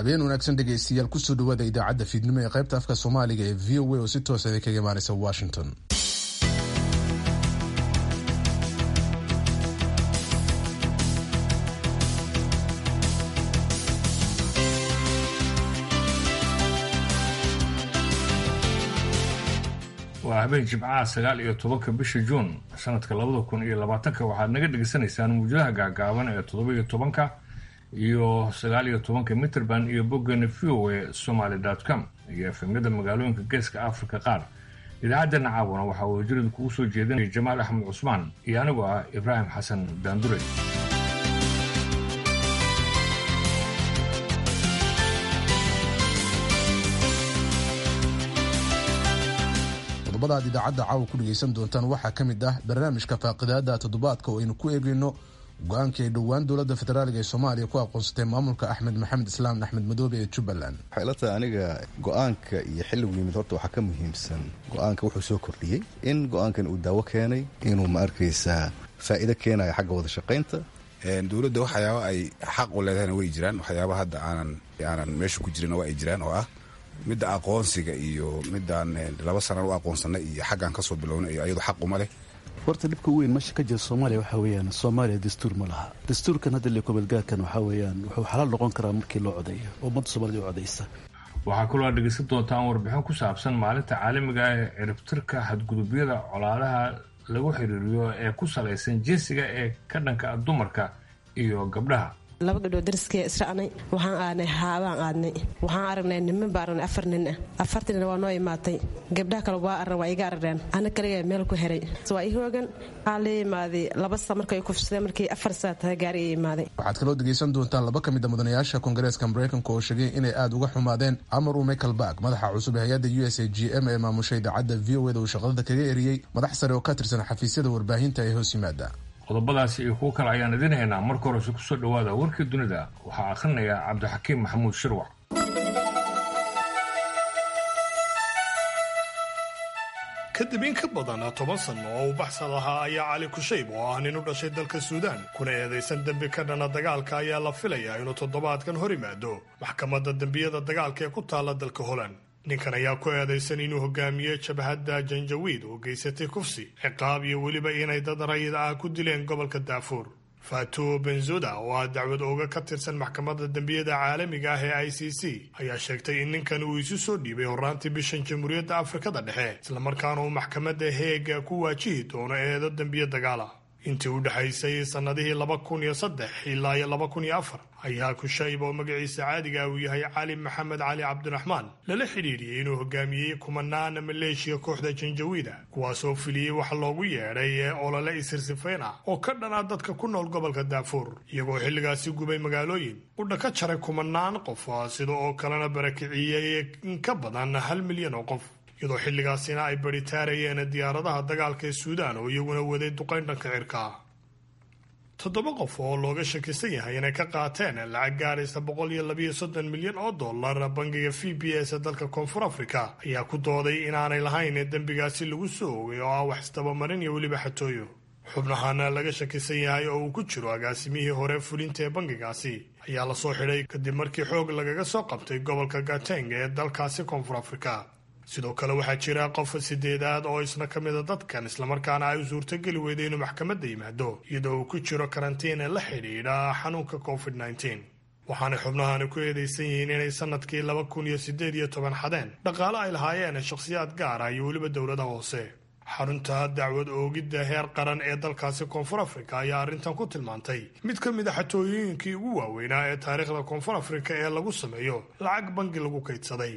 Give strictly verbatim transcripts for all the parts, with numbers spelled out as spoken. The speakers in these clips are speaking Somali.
habeen wanaagsan dhegaystayaal kusoo dhawaada idaacadda fiidnimo ee qaybta afka Soomaaliga ee V O A oo si toos ah kaga imaanaysa Washington. waa habeen jimcaha sagaal iyo tobanka bisha Juun sanadka labada kun iyo labaatanka waxaad naga dhageysanaysaan muujadaha gaagaaban ee toddoba iyo tobanka iyo sagaal iyo tobanka Meterband iyo boggan v o a somali dot com iyo efemyada magaalooyinka geeska Afrika qaar. idaacadana caawana waxa uu jirida kugu soo jeedinaya Jamaal Axmed Cusmaan iyo anigu ah Ibraahim Xasan Daandure. qodobada idaacadda caawa ku dhageysan doontaan waxaa ka mid ah barnaamijka faaqidaada toddobaadka oo aynu ku eegayno go-aankii ay dhowaan dowladda federaaliga ee Soomaaliya ku aqoonsatay maamulka Axmed Maxamed Islaam Axmed Madoobe ee Jubbaland. waxay la tahay aniga go-aanka iyo xilligu yimid horta waxaa ka muhiimsan go-aanka wuxuu soo kordhiyey in go-aankan uu daawo keenay inuu ma arkaysaa faa'iido keenayo xagga wada shaqaynta. dowladda waxyaaba ay xaq u leedahayna way jiraan, waxyaaba hadda aanan aanan meesha ku jirin waa ay jiraan oo ah midda aqoonsiga iyo midaan laba sano u aqoonsanay iyo xaggan ka soo bilownay iyo ayadu xaq uma leh. horta dhibka weyn meesha ka jira Soomaaliya waxa weeyaan Soomaaliya dastuur ma laha. dastuurkan hadda la kubalgaarkan waxa weeyaan wuxuu xalal noqon karaa markii loo codeeyo ummadda Soomaaliya u codeysa. waxaa kaloo dhageysan doontaan warbixin ku saabsan maalinta caalamiga ah ee ciribtirka xadgudubyada colaadaha lagu xiriiriyo ee ku salaysan jinsiga ee ka dhanka dumarka iyo gabdhaha. laba gabdhood dariskee israacnay waxaan aadnay haabaan aadnay waxaan aragnay niman baaran afar nin ah afartina waa noo imaatay gabdhaha kale waa aran waa iga arageen ana kaliya meel ku xiray waa ii hoogan qaali imaadi laba saa markay ku fusday markii afar saa tahay gaari imaaday. waxaad kaloo dhageysan doontaan laba kamid ah mudanayaasha Koongareeska Mareykanka oo sheegay inay aad uga xumaadeen amar uu Michael Back madaxa cusub ee hay'adda U S A G M ee maamushay idaacadda V O A oo shaqada kaga eriyay madax sare oo ka tirsan xafiisyada warbaahinta ee hoos yimaada. qodobadaasi iyo kuwo kale ayaan idin haynaa. marka hore ku soo dhawaada warkii dunida waxaa akhrinaya Cabdixakiim Maxamuud Shirwac. kadib in ka badan toban sano oo uu baxsad ahaa ayaa cali kushayb oo ah nin u dhashay dalka Suudaan kuna eedaysan dembi ka dhana dagaalka ayaa la filayaa inuu toddobaadkan hor yimaado maxkamadda dembiyada dagaalka ee ku taala dalka Holland. ninkan ayaa ku eedaysan inuu hogaamiyo jabhadda Janjaweed oo geysatay kufsi, ciqaab iyo weliba inay dad rayid ah ku dileen gobolka Darfur. Fatou Bensouda oo ah dacwad ooga ka tirsan maxkamadda dembiyada caalamiga ah ee I C C ayaa sheegtay in ninkan uu isu soo dhiibay horraantii bishan Jamhuuriyadda Afrikada Dhexe islamarkaana uu maxkamadda Hague ku waajihi doono eedo dembiyo dagaal ah. intii u dhaxaysay sanadihii laba kun iyo saddex ilaa iyo laba kun iyo afar ayaa Kushayb oo magaciisa caadiga uu yahay Cali Maxamed Cali Cabdiraxmaan lala xidhiidhiyey inuu hogaamiyey kumanaan maleeshiya kooxda Janjaweeda kuwaasoo filiyey wax loogu yeedhay ee olole isirsifeyn ah oo ka dhana dadka ku nool gobolka Darfur iyagoo xilligaasi gubay magaalooyin u dhaka jaray kumanaan qof sida oo kalena barakiciyey in ka badan hal milyan oo qof iyadoo xilligaasina ay baritaarayeen diyaaradaha dagaalka ee Suudaan oo iyaguna waday duqayn dhanka cirka. toddoba qof oo looga shakisan yahay inay ka qaateen lacag gaaraysa boqol iyo laba iyo soddon milyan oo dollar bangiga V B S ee dalka Koonfur Afrika ayaa ku dooday inaanay lahayn dembigaasi lagu soo oogay oo ah wax isdabamarin iyo weliba xatooyo. xubnahana laga shakisan yahay oo uu ku jiro agaasimihii hore fulinta ee bangigaasi ayaa la soo xidhay kadib markii xoog lagaga soo qabtay gobolka Gauteng ee dalkaasi Koonfur Afrika. sidoo kale waxaa jira qof sideedaad oo isna ka mid a dadkan islamarkaana ay u suurtageli weyday inuu maxkamadda yimaado iyadoo uu ku jiro karantiin ee la xidhiidha xanuunka covid nineteen. waxaanay xubnahani ku eedaysan yihiin inay sanadkii laba kun iyo siddeed iyo toban xadeen dhaqaale ay lahaayeen shakhsiyaad gaar ah iyo weliba dowladaha hoose. xarunta dacwad oogidda heer qaran ee dalkaasi Koonfur Afrika ayaa arrintan ku tilmaantay mid ka mid a xatooyooyinkii ugu waaweynaa ee taariikhda Koonfur Afrika ee lagu sameeyo lacag bangi lagu kaydsaday.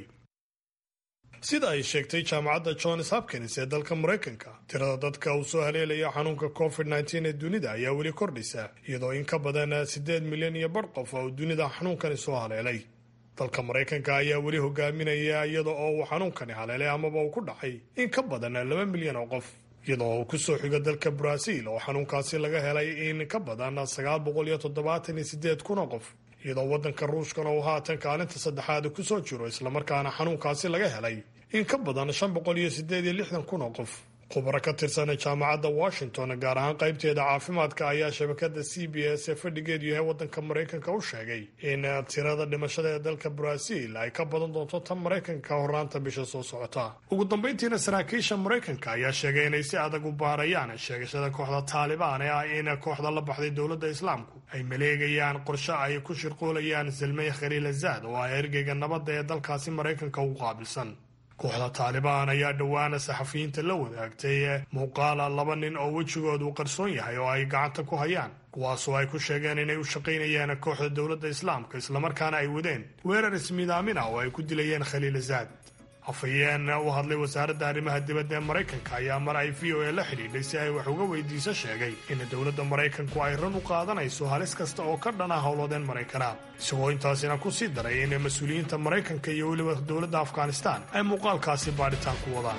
sida ay sheegtay jaamacadda Johns Hopkins ee dalka Mareykanka tirada dadka uu soo haleelaya xanuunka covid nineteen ee dunida ayaa weli kordhaysa iyadoo in ka badan siddeed milyan iyo bar qof oo dunida xanuunkani soo haleelay. dalka Mareykanka ayaa weli hogaaminaya iyada oo uu xanuunkani haleelay amaba uu ku dhacay in ka badan laba milyan oo qof iyadoo uu ku soo xigo dalka Brazil oo xanuunkaasi laga helay in ka badan sagaal boqol iyo toddobaatan iyo siddeed kun oo qof iyadoo waddanka Ruushkana uu haatan kaalinta saddexaad ku soo jiro islamarkaana xanuunkaasi laga helay in ka badan shan boqol iyo siddeed iyo lixdan kun oo qof. khubaro ka tirsan jaamacadda washington gaar ahaan qaybteeda caafimaadka ayaa shabakada c b s ee fadhigeedu yahay wadanka maraykanka u sheegay in tirada dhimashada ee dalka brazil ay ka badan doonto tan maraykanka horaanta bisha soo socota. ugu dambeyntiina saraakiisha maraykanka ayaa sheegay inay si adag u baarayaan sheegashada kooxda taalibaan ee ah in kooxda la baxday dowladda islaamku ay maleegayaan qorshe ay ku shirqoolayaan Zalmay Khalilzad oo ah ergeyga nabadda ee dalkaasi maraykanka ugu qaabilsan. kooxda taalibaan ayaa dhowaana saxafiyiinta la wadaagtay muuqaala laba nin oo wejigoodu qarsoon yahay oo ay gacanta ku hayaan, kuwaasoo ay ku sheegeen inay u shaqaynayeen kooxda dowladda islaamka islamarkaana ay wadeen weerar ismiidaamin ah oo ay ku dilayeen Khalilzad. afhayeen u hadlay wasaaradda arrimaha dibadda ee maraykanka ayaa mar ay v o a la xidhiidhay si ay wax uga weydiiso sheegay in dowladda maraykanku ay ran u qaadanayso halis kasta oo ka dhana howlwadeen maraykana, isagoo intaasina ku sii daray in mas-uuliyiinta maraykanka iyo weliba dowladda afghanistan ay muuqaalkaasi baadhitaan ku wadaan.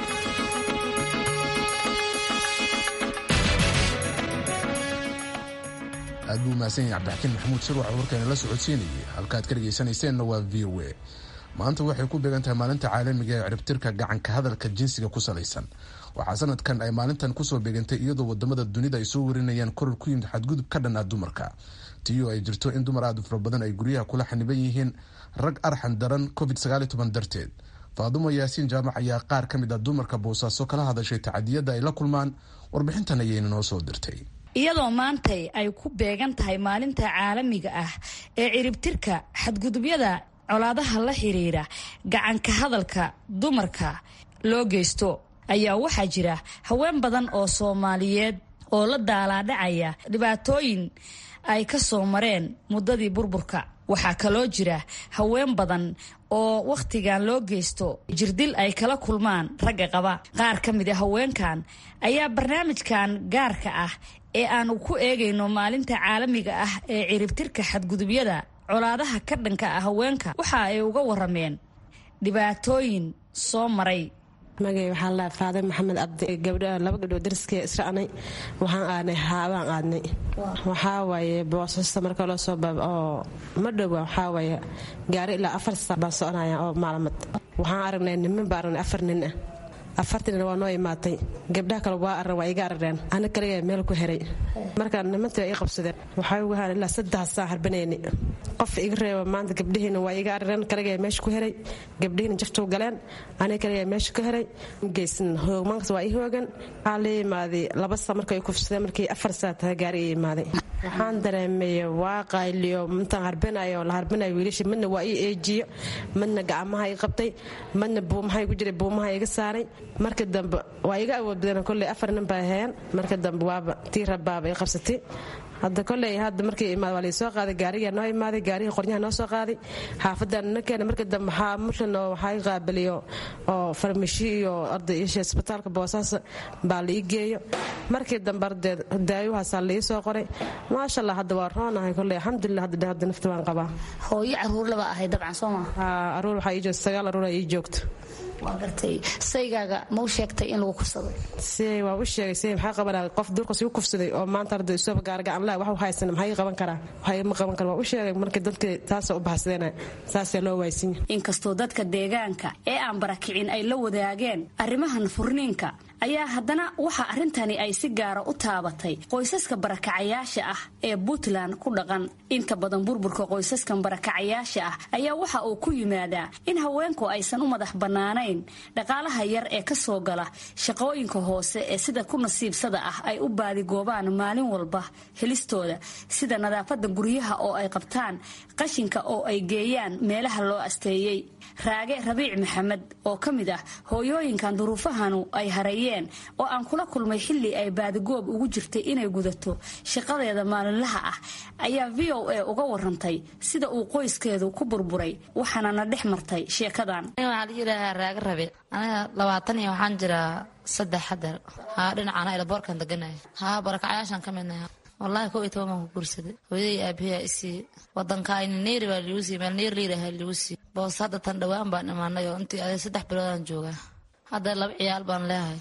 aad buu mahadsan yahay cabdixakiin maxamuud sirwax oo warkeena la socodsiinayay. halkaaad ka dhegaysanayseena waa v o a. maanta waxay ku beegan tahay maalinta caalamiga ee ciribtirka gacanka hadalka jinsiga ku salaysan. waxaa sanadkan ay maalintan kusoo beegantay iyadoo wadamada dunida ay soo warinayaan koror ku yimid xadgudub ka dhan ah dumarka, tiyo ay jirto in dumar aad u fara badan ay guryaha kula xaniban yihiin rag arxan daran covid sagaal iyo toban darteed. faadumo yaasiin jaamac ayaa qaar ka mid ah dumarka boosaaso kala hadashay tacadiyada ay la kulmaan. warbixintan ayayna noo soo dirtay. iyadoo maantay ay ku beegan tahay maalinta caalamiga ah ee ciribtirka xadgudubyada colaadaha la xiriira gacanka hadalka dumarka loo geysto, ayaa waxaa jira haween badan oo Soomaaliyeed oo la daalaadhacaya dhibaatooyin ay ka soo mareen muddadii burburka. waxaa kaloo jira haween badan oo wakhtigan loo geysto jirdil ay kala kulmaan ragga qaba. qaar ka mid a haweenkan ayaa barnaamijkan gaarka ah ee aanu ku eegayno maalinta caalamiga ah ee ciribtirka xadgudubyada colaadaha ka dhanka ah haweenka waxa ay uga warameen dhibaatooyin soo maray. magay waxaa la faaday maxamed abdi gabdha laba gabdhood dariskee israacnay waxaan aadnay haabaan aadnay waxaa waaye boosasta marka loo soo baab oo ma dhowa waxaa waaye gaari ilaa afar saac baan soconaya oo maalmad waxaan aragnay niman baa aragnay afar nin ah afartan waa noo imaatay gabdhaha kale waa arran waa iga arareen ana kaliya meel ku xiray marka nimantii ay qabsadeen waxay ugu haan ilaa saddex saac harbanayni qof iga reeba maanta gabdhihiina waa iga arareen kaliya meesha ku xiray gabdhihiina jaftuu galeen ana kaliya meesha ku xiray geysan hoogmaankas waa i hoogan waxaa la imaaday laba saac markay kufsadeen markii afar saac tahay gaari i imaaday waxaan dareemay waa qayliyo intaan harbanayo la harbanayo wiilasha midna waa ii eejiyo midna gacmaha i qabtay midna buumaha igu jiray buumaha iga saaray marka dambe waa iga awood badan kolley afar nin baa hayeen marka dambe waaba tii rabaaba ay qabsatay hadda kolley hadda markii imaad waa laysoo qaaday gaariga noo imaaday gaariga qoryaha noo soo qaaday xaafadan na keenay marka dambe waxaa mushan oo waxaa qaabaliyo oo farmashi iyo arday isha isbitaalka Boosaaso baa la ii geeyo markii dambe ardeed daayuhaasaa la ii soo qoray maasha Allah hadda waa roonahay kolley alxamdulillah hadda hadda nafta waan qabaa. hooyo caruur laba ahay dabcan soo ma haa caruur waxaa ii joogto sagaal caruur ay ii joogto. waa gartay saygaaga ma u sheegtay in lagu kufsaday? si waa u sheegay si maxaa qabanaa qof durqas uu kufsaday oo maanta arday soo gaargaan la wax u haysan maxay qaban karaa waxay ma qaban karaa waa u sheegay markii dadka taas u baxsadeen saas loo waysin. inkastoo dadka deegaanka ee aan barakicin ay la wadaageen arrimahan furniinka ayaa haddana waxa arrintani ay si gaara u taabatay qoysaska barakacayaasha ah ee Puntland ku dhaqan. inta badan burburka qoysaskan barakacayaasha ah ayaa waxa uu ku yimaadaa in haweenku aysan u madax bannaanayn dhaqaalaha yar ee ka soo gala shaqooyinka hoose ee sida ku nasiibsada ah ay u baadigoobaan maalin walba helistooda, sida nadaafadda guryaha oo ay qabtaan, qashinka oo ay geeyaan meelaha loo asteeyay. raage rabiic maxamed oo ka mid ah hooyooyinkan duruufahanu ay harayeen oo aan kula kulmay xilli ay baadigoob ugu jirtay inay gudato shaqadeeda maalinlaha ah ayaa v o a uga warantay sida uu qoyskeedu ku burburay waxaana na dhex martay sheekadan. waxaa la yidhaahaa raage rabiic aniga labaatan iyo waxaan jiraa saddex xadar haa dhinacana ilaboorkan deganahay haa barakacayaashaan ka midnahay wallahi kow iyo toban baan ku guursaday hooyadii aabayaa isii wadankaayni neeri baa liigu sii meel neer liirahaa liigu sii boos hadda tan dhowaan baan imaanay oo intii aday saddex biloodaan joogaa hadda laba ciyaal baan leehay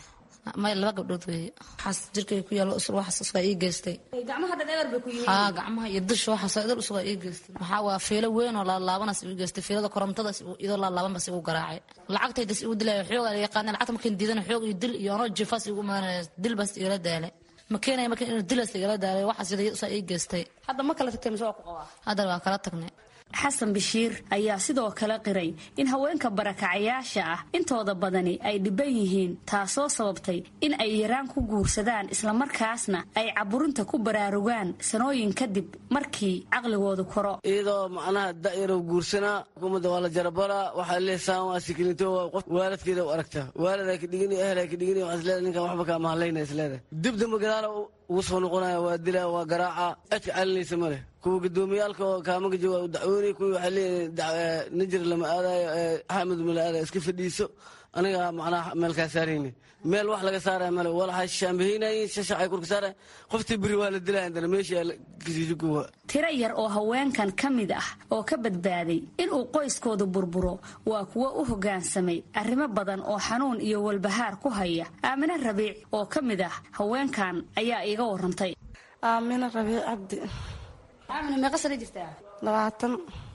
may laba gabdhood weeye waxaas jirkay ku yaalo usul waxaas usuga ii geystay gacmaha dhan eber bay ku yihiin haa gacmaha iyo dusha waxaas idil usuga ii geystay waxaa waa fiilo weyn oo laalaabanas ii geystay fiilada korontadas idoo laalaaban bas igu garaacay lacagtaydas igu dilay xoog ay yaqaan lacagta markaan diidana xoog iyo dil iyo ano jifas igu maanay dil bas ila daalay ma keenay markaan inuu dilas ila daalay waxaas idoo ii geystay hadda ma kala tagtay soo ku qabaa hadda waa kala tagnay xasan bashiir ayaa sidoo kale qiray in haweenka barakacayaasha ah intooda badani ay dhiban yihiin taasoo sababtay in ay yaraan ku guursadaan islamarkaasna ay caburinta ku baraarugaan sanooyin kadib markii caqligoodu koro iyadoo macnaha da'yarow guursanaa xukuumadda waa la jarabaraa waxaa leesaan waa sikilinto qof waalidkeeda u aragtaa waalidaa ka dhigini ehelaa ka dhigini waxaa isleedahay ninkan waxba kaa mahadlayna isleedahay dib damba gadaala ugu soo noqonaya waa dilaa waa garaaca cidka calinaysa ma leh kuwa gudoomiyaalka oo kaamaga jooga dacwoonay kuwii waxay leeyihin najir lama aadayo axmed mala aadayo iska fadhiiso aniga macnaha meel kaa saarayni meel wax laga saaraya male walaxa shaambahaynayin shashacay kurka saaraya qoftii beri waa la dilaya indana meesha kasiisukuwa tiro yar oo haweenkan ka mid ah oo ka badbaaday inuu qoyskoodu burburo waa kuwo u hoggaansamay arrimo badan oo xanuun iyo walbahaar ku haya aamine rabiic oo ka mid ah haweenkan ayaa iiga warrantay aamine rabiic cabdi aamine meeqa sana jirtaa labaatan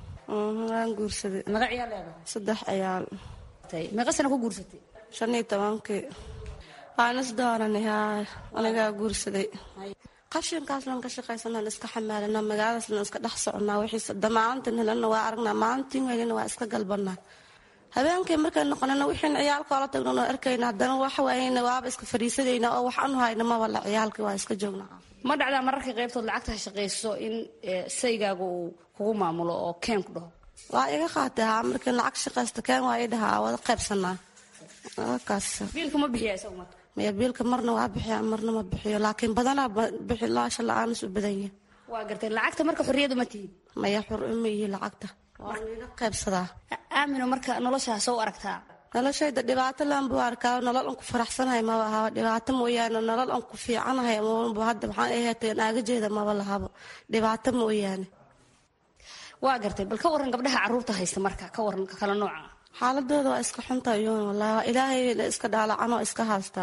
waan guursaday meeqa ciyaal leedahay saddex ciyaal meeqa sana ku guursatay shan iyo tobankii waan isdooranay haa anigaa guursaday qashinkaaslan ka shaqaysanaan iska xamaalanaa magaaladaaslan iska dhex soconaa wixiise damaalintan helana waa aragnaa maalintiin weylina waa iska galbanaa habeenkii markay noqonana wixiin ciyaalkoola tagnano arkayna haddana wax waayeyna waaba iska fadhiisadayna oo wax anu hayna maba la ciyaalkii waa iska joognaa ma dhacdaa mararka qaybtood lacagta shaqayso in saygaaga uu kugu maamulo oo keen ku dhaho waa iga qaatay haa markii lacag shaqaysta keen waa ii dhahaa wada qaybsanaa kaas biilka ma bixiya isagu marka maya biilka marna waa bixiya marna ma bixiyo laakiin badanaa bixi laasha la-aanis u badan yahay waa gartay lacagta marka xorriyadu ma tihin maya xor uma yihi lacagta waa iga qaybsadaa aamino marka noloshaas u aragtaa noloshayda dhibaato laan buu arkaa nolol an ku faraxsanahay maba ahaba dhibaato mooyaane nolol an ku fiicanahay maba hadda waxaan ahaatay naagajeeda maba lahabo dhibaato mooyaane waa gartay bal ka waran gabdhaha carruurta haysta marka ka waran kala nooca xaaladooda waa iska xunta iyoon wallahi waa ilaahay iska dhaalacan oo iska haystaa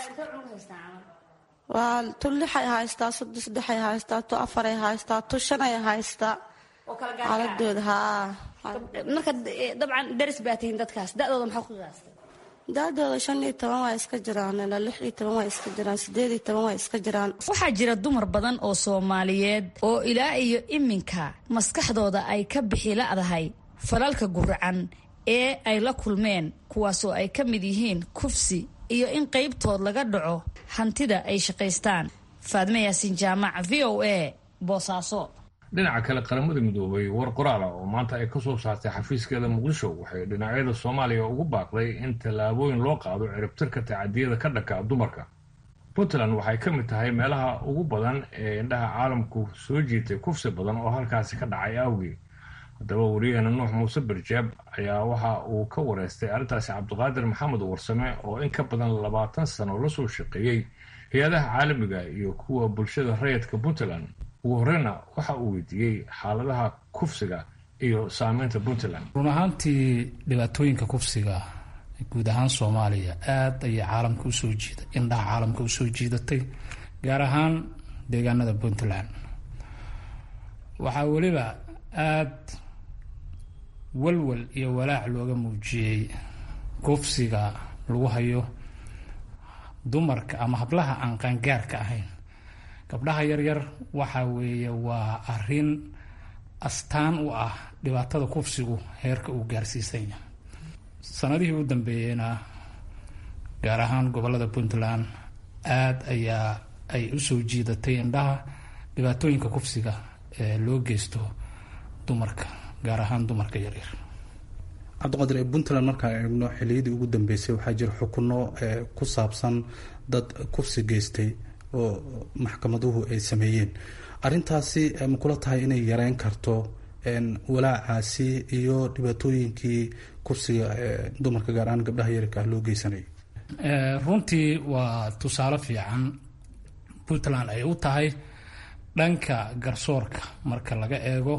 waa tu lixay haystaa soddo saddexay haystaa tu afaray haystaa tu shanay haystaa xaaladooda haa marka dabcan daris baa tihiin dadkaas da'dooda maxaa ku qiyaastay da'dooda shan iyo toban waa iska jiraan ilaa lix iyo toban waa iska jiraan siddeed iyo toban waa iska jiraan waxaa jira dumar badan oo soomaaliyeed oo ilaa iyo iminka maskaxdooda ay ka bixi la'dahay falalka guracan ee ay la kulmeen kuwaasoo ay ka mid yihiin kufsi iyo in qaybtood laga dhaco hantida ay shaqaystaan faadme yaasiin jaamac v o a boosaaso dhinaca kale qaramada midoobay war qoraala oo maanta ay ka soo saartay xafiiskeeda muqdisho waxay dhinacyada soomaaliya ugu baaqday in tallaabooyin loo qaado ciribtirka tacadiyada ka dhanka dumarka puntland waxay ka mid tahay meelaha ugu badan ee indhaha caalamku soo jiitay kufsi badan oo halkaasi ka dhacay awgeed haddaba wariyaheena nuux muuse barjaab ayaa waxa uu ka wareystay arrintaasi cabdiqaadir maxamed warsame oo in ka badan labaatan sano la soo shaqeeyey hay-adaha caalamiga iyo kuwa bulshada rayidka puntland ugu horeyna waxa uu weydiiyey xaaladaha kufsiga iyo saameynta puntland run ahaantii dhibaatooyinka kufsiga guud ahaan soomaaliya aad ayay caalamka usoo jiiday indhaha caalamka usoo jiidatay gaar ahaan deegaanada puntland waxaa weliba aad walwal iyo walaac looga muujiyey kufsiga lagu hayo dumarka ama hablaha aan qaangaarka ahayn gabdhaha yaryar waxa weeye waa arrin astaan u ah dhibaatada kufsigu heerka uu gaarsiisanya sanadihii u dambeeyeyna gaar ahaan gobolada puntland aad ayaa ay usoo jiidatay indhaha dhibaatooyinka kufsiga ee loo geysto dumarka gaar ahaan dumarka yaryar cabdiqaadir ee puntland markaan eegno xiliyadii ugu dambeysay waxaa jira xukuno ku saabsan dad kufsi geystay oo maxkamaduhu ay sameeyeen arrintaasi ma kula tahay inay yareyn karto walaacaasi iyo dhibaatooyinkii kufsiga dumarka gaar ahaan gabdhaha yararka ah loo geysanayay runtii waa tusaale fiican puntland ay u tahay dhanka garsoorka marka laga eego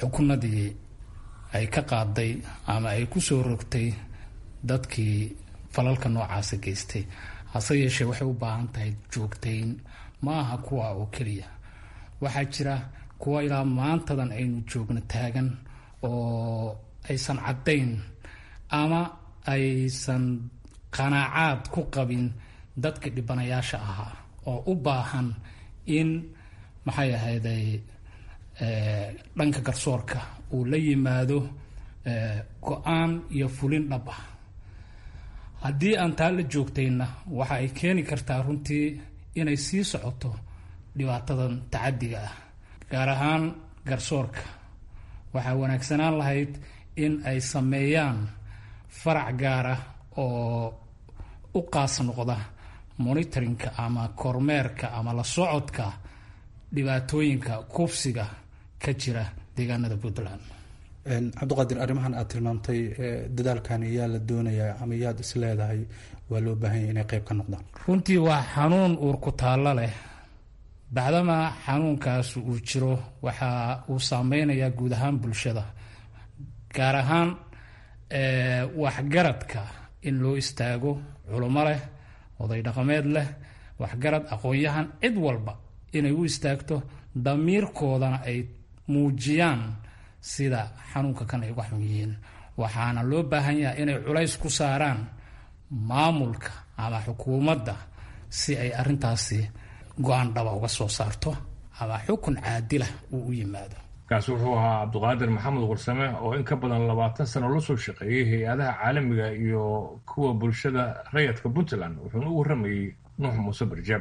xukunadii ay ka qaaday ama ay ku soo rogtay dadkii falalka noocaasa geystay. hase yeeshee waxay u baahan tahay joogtayn, ma aha kuwa oo keliya. waxaa jira kuwa ilaa maantadan aynu joogno taagan oo aysan caddayn ama aysan qanaacaad ku qabin dadka dhibanayaasha ahaa, oo u baahan in maxay ahayday dhanka garsoorka uu la yimaado go-aan iyo fulin dhab ah. haddii aan taa la joogtayna waxa ay keeni kartaa runtii inay sii socoto dhibaatadan tacadiga ah. gaar ahaan garsoorka waxaa wanaagsanaan lahayd in ay sameeyaan farac gaar ah oo u qaas noqda monitoringka ama kormeerka ama la socodka dhibaatooyinka kufsiga ka jira deegaanada Puntland. cabdiqaadir, arrimahan aad tilmaamtay dadaalkan yaa la doonayaa ama yaad is leedahay waa loo baahan yahay inay qayb ka noqdaan? runtii waa xanuun uur ku taallo leh. bacdama xanuunkaas uu jiro waxa uu saameynayaa guud ahaan bulshada, gaar ahaan waxgaradka in loo istaago, culummo leh, oday dhaqameed leh, waxgarad, aqoon-yahan, cid walba inay u istaagto, damiirkoodana ay muujiyaan sida xanuunka kan ay uga xun yihiin. waxaana loo baahan yahay inay culays ku saaraan maamulka ama xukuumadda si ay arrintaasi go-aan dhaba uga soo saarto ama xukun caadilah uu u yimaado. kaasi wuxuu ahaa cabdiqaadir maxamed warsame oo in ka badan labaatan sano la soo shaqeeyey hay-adaha caalamiga iyo kuwa bulshada rayadka Puntland, wuxuuna u waramayey nuux muuse barjaab.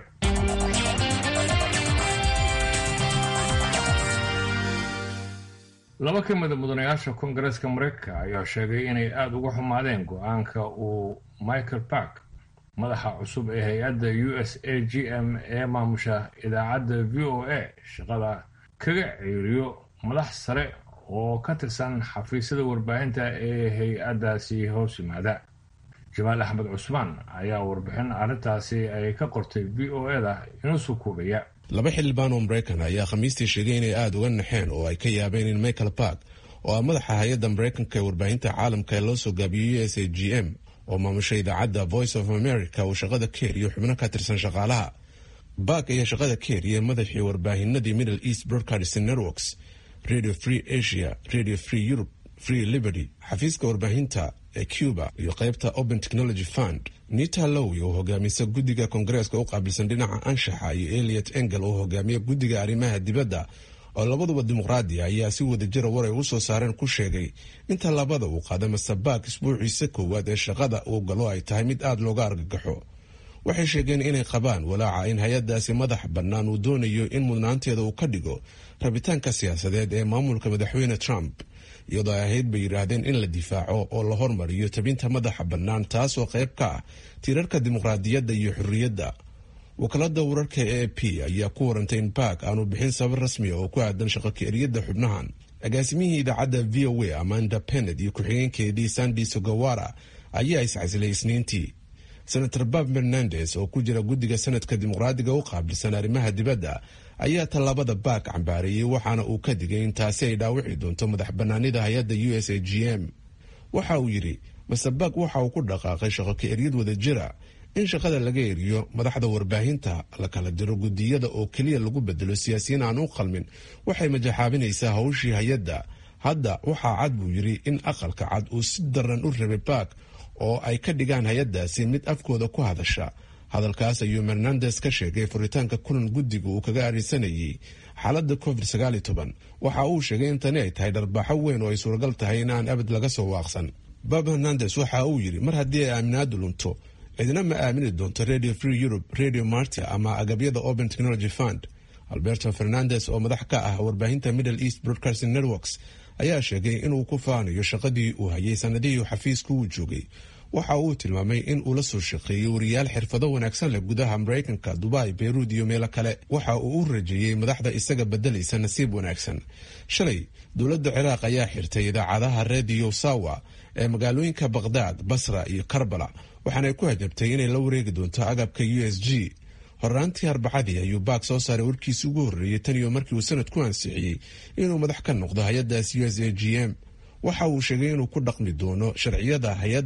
laba ka mid a mudanayaasha koongareeska Mareykanka ayaa sheegay inay aada uga xumaadeen go-aanka uu Michael Park, madaxa cusub ee hay-adda U S A G M ee maamusha idaacadda V O A, shaqada kaga ceeriyo madax sare oo ka tirsan xafiisyada warbaahinta ee hay-addaasi hoos yimaada. Jamaal Axmed Cusmaan ayaa warbixin arrintaasi ay ka qortay V O A da inuu sukuubaya. laba xildhibaan oo Mareykan ayaa khamiistii sheegay inay aada uga naxeen oo ay ka yaabeen in Michael Park, oo ah madaxa hay-adda Mareykanka ee warbaahinta caalamka ee loo soo gaabiyey U S A G M oo maamusha idaacadda Voice of America, uu shaqada ka eriyo xubno ka tirsan shaqaalaha. Park ayaa shaqada ka eriyay madaxii warbaahinadii Middle East Broadcasting Networks, Radio Free Asia, Radio Free Europe, Free Liberty, xafiiska warbaahinta ee Cuba iyo qaybta Open Technology Fund. Nita Lowey oo hogaamisa guddiga Koongareeska u qaabilsan dhinaca anshaxa, iyo Elliot Engel oo hogaamiya guddiga arrimaha dibadda, oo labaduba dimuqraadi ayaa si wadajira war ay u soo saareen ku sheegay in tallaabada uu qaada mister Park isbuuciisa koowaad ee shaqada uu galo ay tahay mid aada looga argagaxo. waxay sheegeen inay qabaan walaaca in hay-addaasi madax bannaan uu doonayo in mudnaanteeda uu ka dhigo rabitaanka siyaasadeed ee maamulka madaxweyne Trump, iyadoo ay ahayd bay yidhaahdeen in la difaaco oo la hormariyo tabinta madaxa bannaan, taasoo qayb ka ah tiirarka dimuqraadiyadda iyo xorriyadda. wakaalada wararka A A P ayaa ku warantay in Park aanu bixin sabab rasmi oo ku aadan shaqo ka-eriyadda xubnahan. agaasimihii idaacadda V O A Amanda Bennett iyo ku-xigeenkeedii Sandy Sogawara ayaa iscasilay Isniintii. senator Bob Menendez oo ku jira guddiga sanadka dimuqraadiga u qaabilsan arrimaha dibadda ayaa tallaabada Park cambaareeyey, waxaana uu ka digay in taasi ay dhaawici doonto madax bannaanida hay-adda U S A G M. waxa uu yidhi mister Park waxa uu ku dhaqaaqay shaqo ka-eryad wada jira in shaqada laga eriyo madaxda warbaahinta, la kala diro guddiyada oo keliya lagu bedelo siyaasiyiin aan u qalmin, waxay majaxaabinaysaa hawshii hay-adda. hadda waxaa cad buu yidhi in aqalka cad uu si daran u rabay Park oo ay ka dhigaan hay-addaasi mid afkooda ku hadasha. hadalkaas ayuu Menendez ka sheegay furitaanka kulan guddiga uu kaga arisanayay xaaladda covid sagaal iyo toban. waxa uu sheegay in tani ay tahay dharbaaxo weyn oo ay suuragal tahay in aan abad laga soo waaqsan. Bob Menendez waxa uu yidhi mar haddii ay aaminaadu lunto, cidina ma aamini doonto Radio Free Europe, Radio Martia ama agabyada Open Technology Fund. Alberto Fernandez oo madax ka ah warbaahinta Middle East Broadcasting Networks ayaa sheegay inuu ku faanayo shaqadii uu hayay sanadihii xafiiska uu joogay. waxa uu tilmaamay in uu la soo shaqeeyey wariyaal xirfado wanaagsan leh gudaha Mareykanka, Dubai, Beirut iyo meelo kale. waxa uu u rajeeyey madaxda isaga bedelaysa nasiib wanaagsan. shalay dowladda Ciraaq ayaa xirtay idaacadaha Radio Sawa ee magaalooyinka Baghdad, Basra iyo Karbala, waxaana ay ku hajabtay inay la wareegi doonto agabka U S G. horraantii arbacadii ayuu Park soo saaray warkiisii ugu horreeyey tan iyo markii uu sanad ku ansixiyey inuu madax ka noqdo hay-addaas U S A G M. waxa uu sheegay inuu ku dhaqmi doono sharciyada hay-adda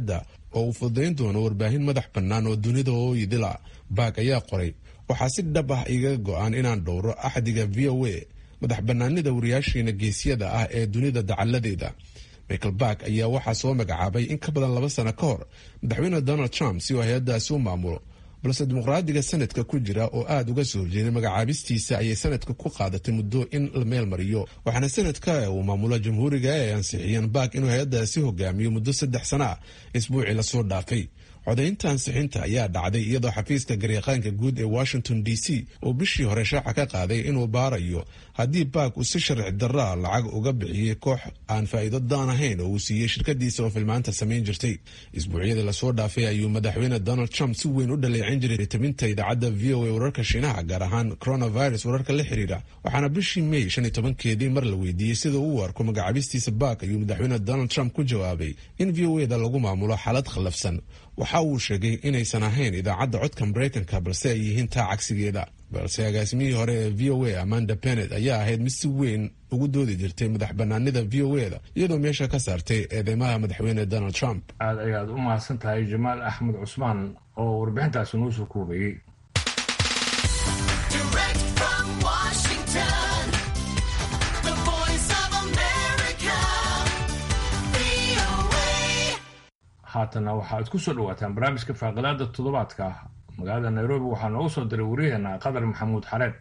oo uu fududayn doono warbaahin madax bannaan oo dunida oo idila. baak ayaa qoray, waxaa si dhab ah iga go-aan inaan dhowro axdiga v o a, madax bannaanida wariyaashiina geesyada ah ee dunida dacalladeeda. michael baak ayaa waxaa soo magacaabay in ka badan laba sano ka hor madaxweyne donald trump si uu hay-addaasi u maamulo, balse dimuqraadiga sanadka ku jira oo aada uga soo horjeeday magacaabistiisa ayay sanadka ku qaadatay muddo in la meel mariyo, waxaana sanadka uu maamulo jamhuuriga ay ansixiyeen baak inuu hay-addaasi hogaamiyo muddo saddex sana ah isbuucii lasoo dhaafay. codaynta ansixinta ayaa dhacday iyadoo xafiiska garyaqaanka guud ee washington d c uu bishii hore shaaca ka qaaday inuu baarayo haddii baak uu si sharci daraa lacag uga bixiyey koox aan faa'iido daan ahayn oo uu siiyey shirkadiisa oo filmaanta samayn jirtay. isbuucyadii lasoo dhaafay ayuu madaxweyne donald trump si weyn u dhaleecin jiray tabinta idaacadda v o a wararka shiinaha, gaar ahaan coronavirus wararka la xiriira. waxaana bishii may shan iyo tobankeedii mar la weydiiyey sida uu u arko magacaabistiisa baak ayuu madaxweyne donald trump ku jawaabay in v o a-da lagu maamulo xaalad khallafsan. waxa uu sheegay inaysan ahayn idaacadda codka maraykanka balse ay yihiin taa cagsigeeda. balse agaasimihii hore ee v o a amanda benet ayaa ahayd mid si weyn ugu doodi jirtay madax banaanida v o a-da iyadoo meesha ka saartay eedeymaha madaxweyne donald trump. aad ayaad u mahadsan tahay jamaal axmed cusmaan oo warbixintaasi noo soo koobayey. haatana waxaad ku soo dhawaataan barnaamijka faaqadaada toddobaadka ah. magaalada nairobi waxaa noogu soo diray wariyaheena qadar maxamuud xareed.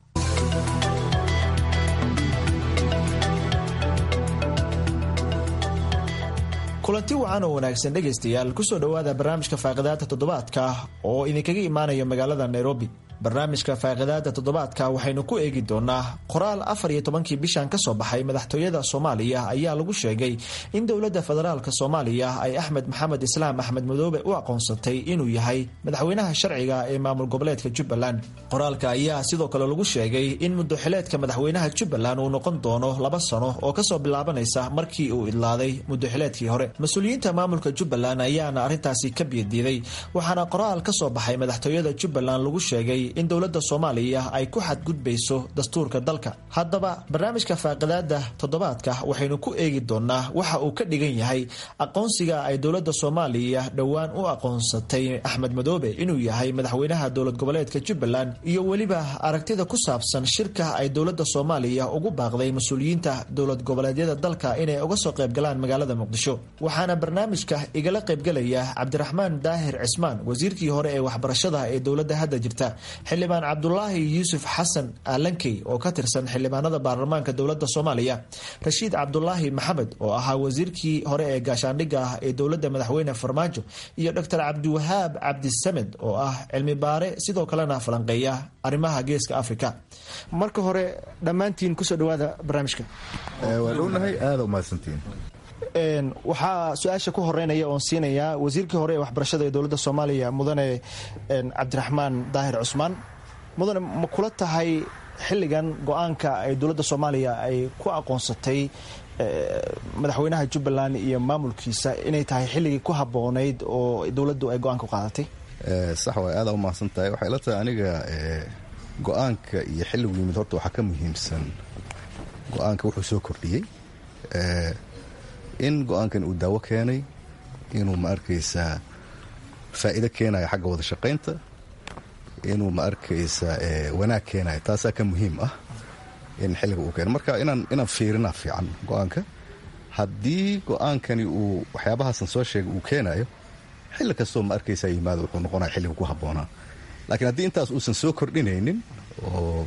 kulanti wacan oo wanaagsan dhegaystayaal, kusoo dhowaada barnaamijka faaqadaada toddobaadka oo idinkaga imaanaya magaalada nairobi. barnaamijka faaqidaada toddobaadka waxaynu ku eegi doonaa qoraal afar iyo tobankii bishan ka soo baxay madaxtooyada soomaaliya ayaa lagu sheegay in dowladda federaalk soomaaliya ay axmed maxamed islaam axmed madoobe u aqoonsatay inuu yahay madaxweynaha sharciga ee maamul goboleedka jubbaland. qoraalka ayaa sidoo kale lagu sheegay in muddoxileedka madaxweynaha jubbaland uu noqon doono laba sano oo kasoo bilaabanaysa markii uu idlaaday muddoxileedkii hore. mas-uuliyiinta maamulka jubbaland ayaana arrintaasi ka biyadiiday, waxaana qoraal ka soo baxay madaxtooyada jubbaland lagu sheegay in dowladda soomaaliya ay ku xadgudbayso dastuurka dalka. haddaba barnaamijka faaqidaada toddobaadka waxaynu ku eegi doonaa waxa uu ka dhigan yahay aqoonsiga ay dowladda soomaaliya dhowaan u aqoonsatay axmed madoobe inuu yahay madaxweynaha dowlad goboleedka jubbaland, iyo weliba aragtida ku saabsan shirka ay dowladda soomaaliya ugu baaqday mas-uuliyiinta dowlad goboleedyada dalka inay uga soo qaybgalaan magaalada muqdisho. waxaana barnaamijka igala qaybgalaya cabdiraxmaan daahir cismaan, wasiirkii hore ee waxbarashada ee dowladda hadda jirta, xildhibaan cabdulaahi yuusuf xasan aalankey oo ka tirsan xildhibaanada baarlamaanka dowladda soomaaliya, rashiid cabdulaahi maxamed oo ahaa wasiirkii hore ee gaashaandhigga ah ee dowladda madaxweyne farmaajo, iyo doctor cabdiwahaab cabdisamed oo ah cilmi baare sidoo kalena falanqeeya arrimaha geeska afrika. marka hore dhammaantiin kusoo dhawaada barnaamijka. waa dhownahay, aada umahadsantiin. waxaa su-aasha ku horeynaya oon siinayaa wasiirkii hore ee waxbarashada ee dowladda soomaaliya mudane cabdiraxmaan daahir cusmaan. mudane, ma kula tahay xilligan go-aanka ay dowladda soomaaliya ay ku aqoonsatay madaxweynaha jubbaland iyo maamulkiisa inay tahay xilligii ku habboonayd oo dowladdu ay go-aanka u qaadatay? sax waay, aada u mahadsan tahay. waxay la tahay aniga go-aanka iyo xilligu yimid horta waxaa ka muhiimsan go-aanka wuxuu soo kordhiyey in go-aankan uu daawo keenay, inuu ma arkaysaa faa'iido keenayo xagga wada shaqaynta, inuu ma arkaysaa wanaag keenayo. taasaa ka muhiim ah in xilliga uu keeno. marka inaan inaan fiirinaa fiican go-aanka. haddii go-aankani uu waxyaabahaasan soo sheegay uu keenayo, xilli kastoo ma arkaysaa yimaado wuxuu noqonaya xilliga ku habboonaa. laakiin haddii intaas uusan soo kordhinaynin oo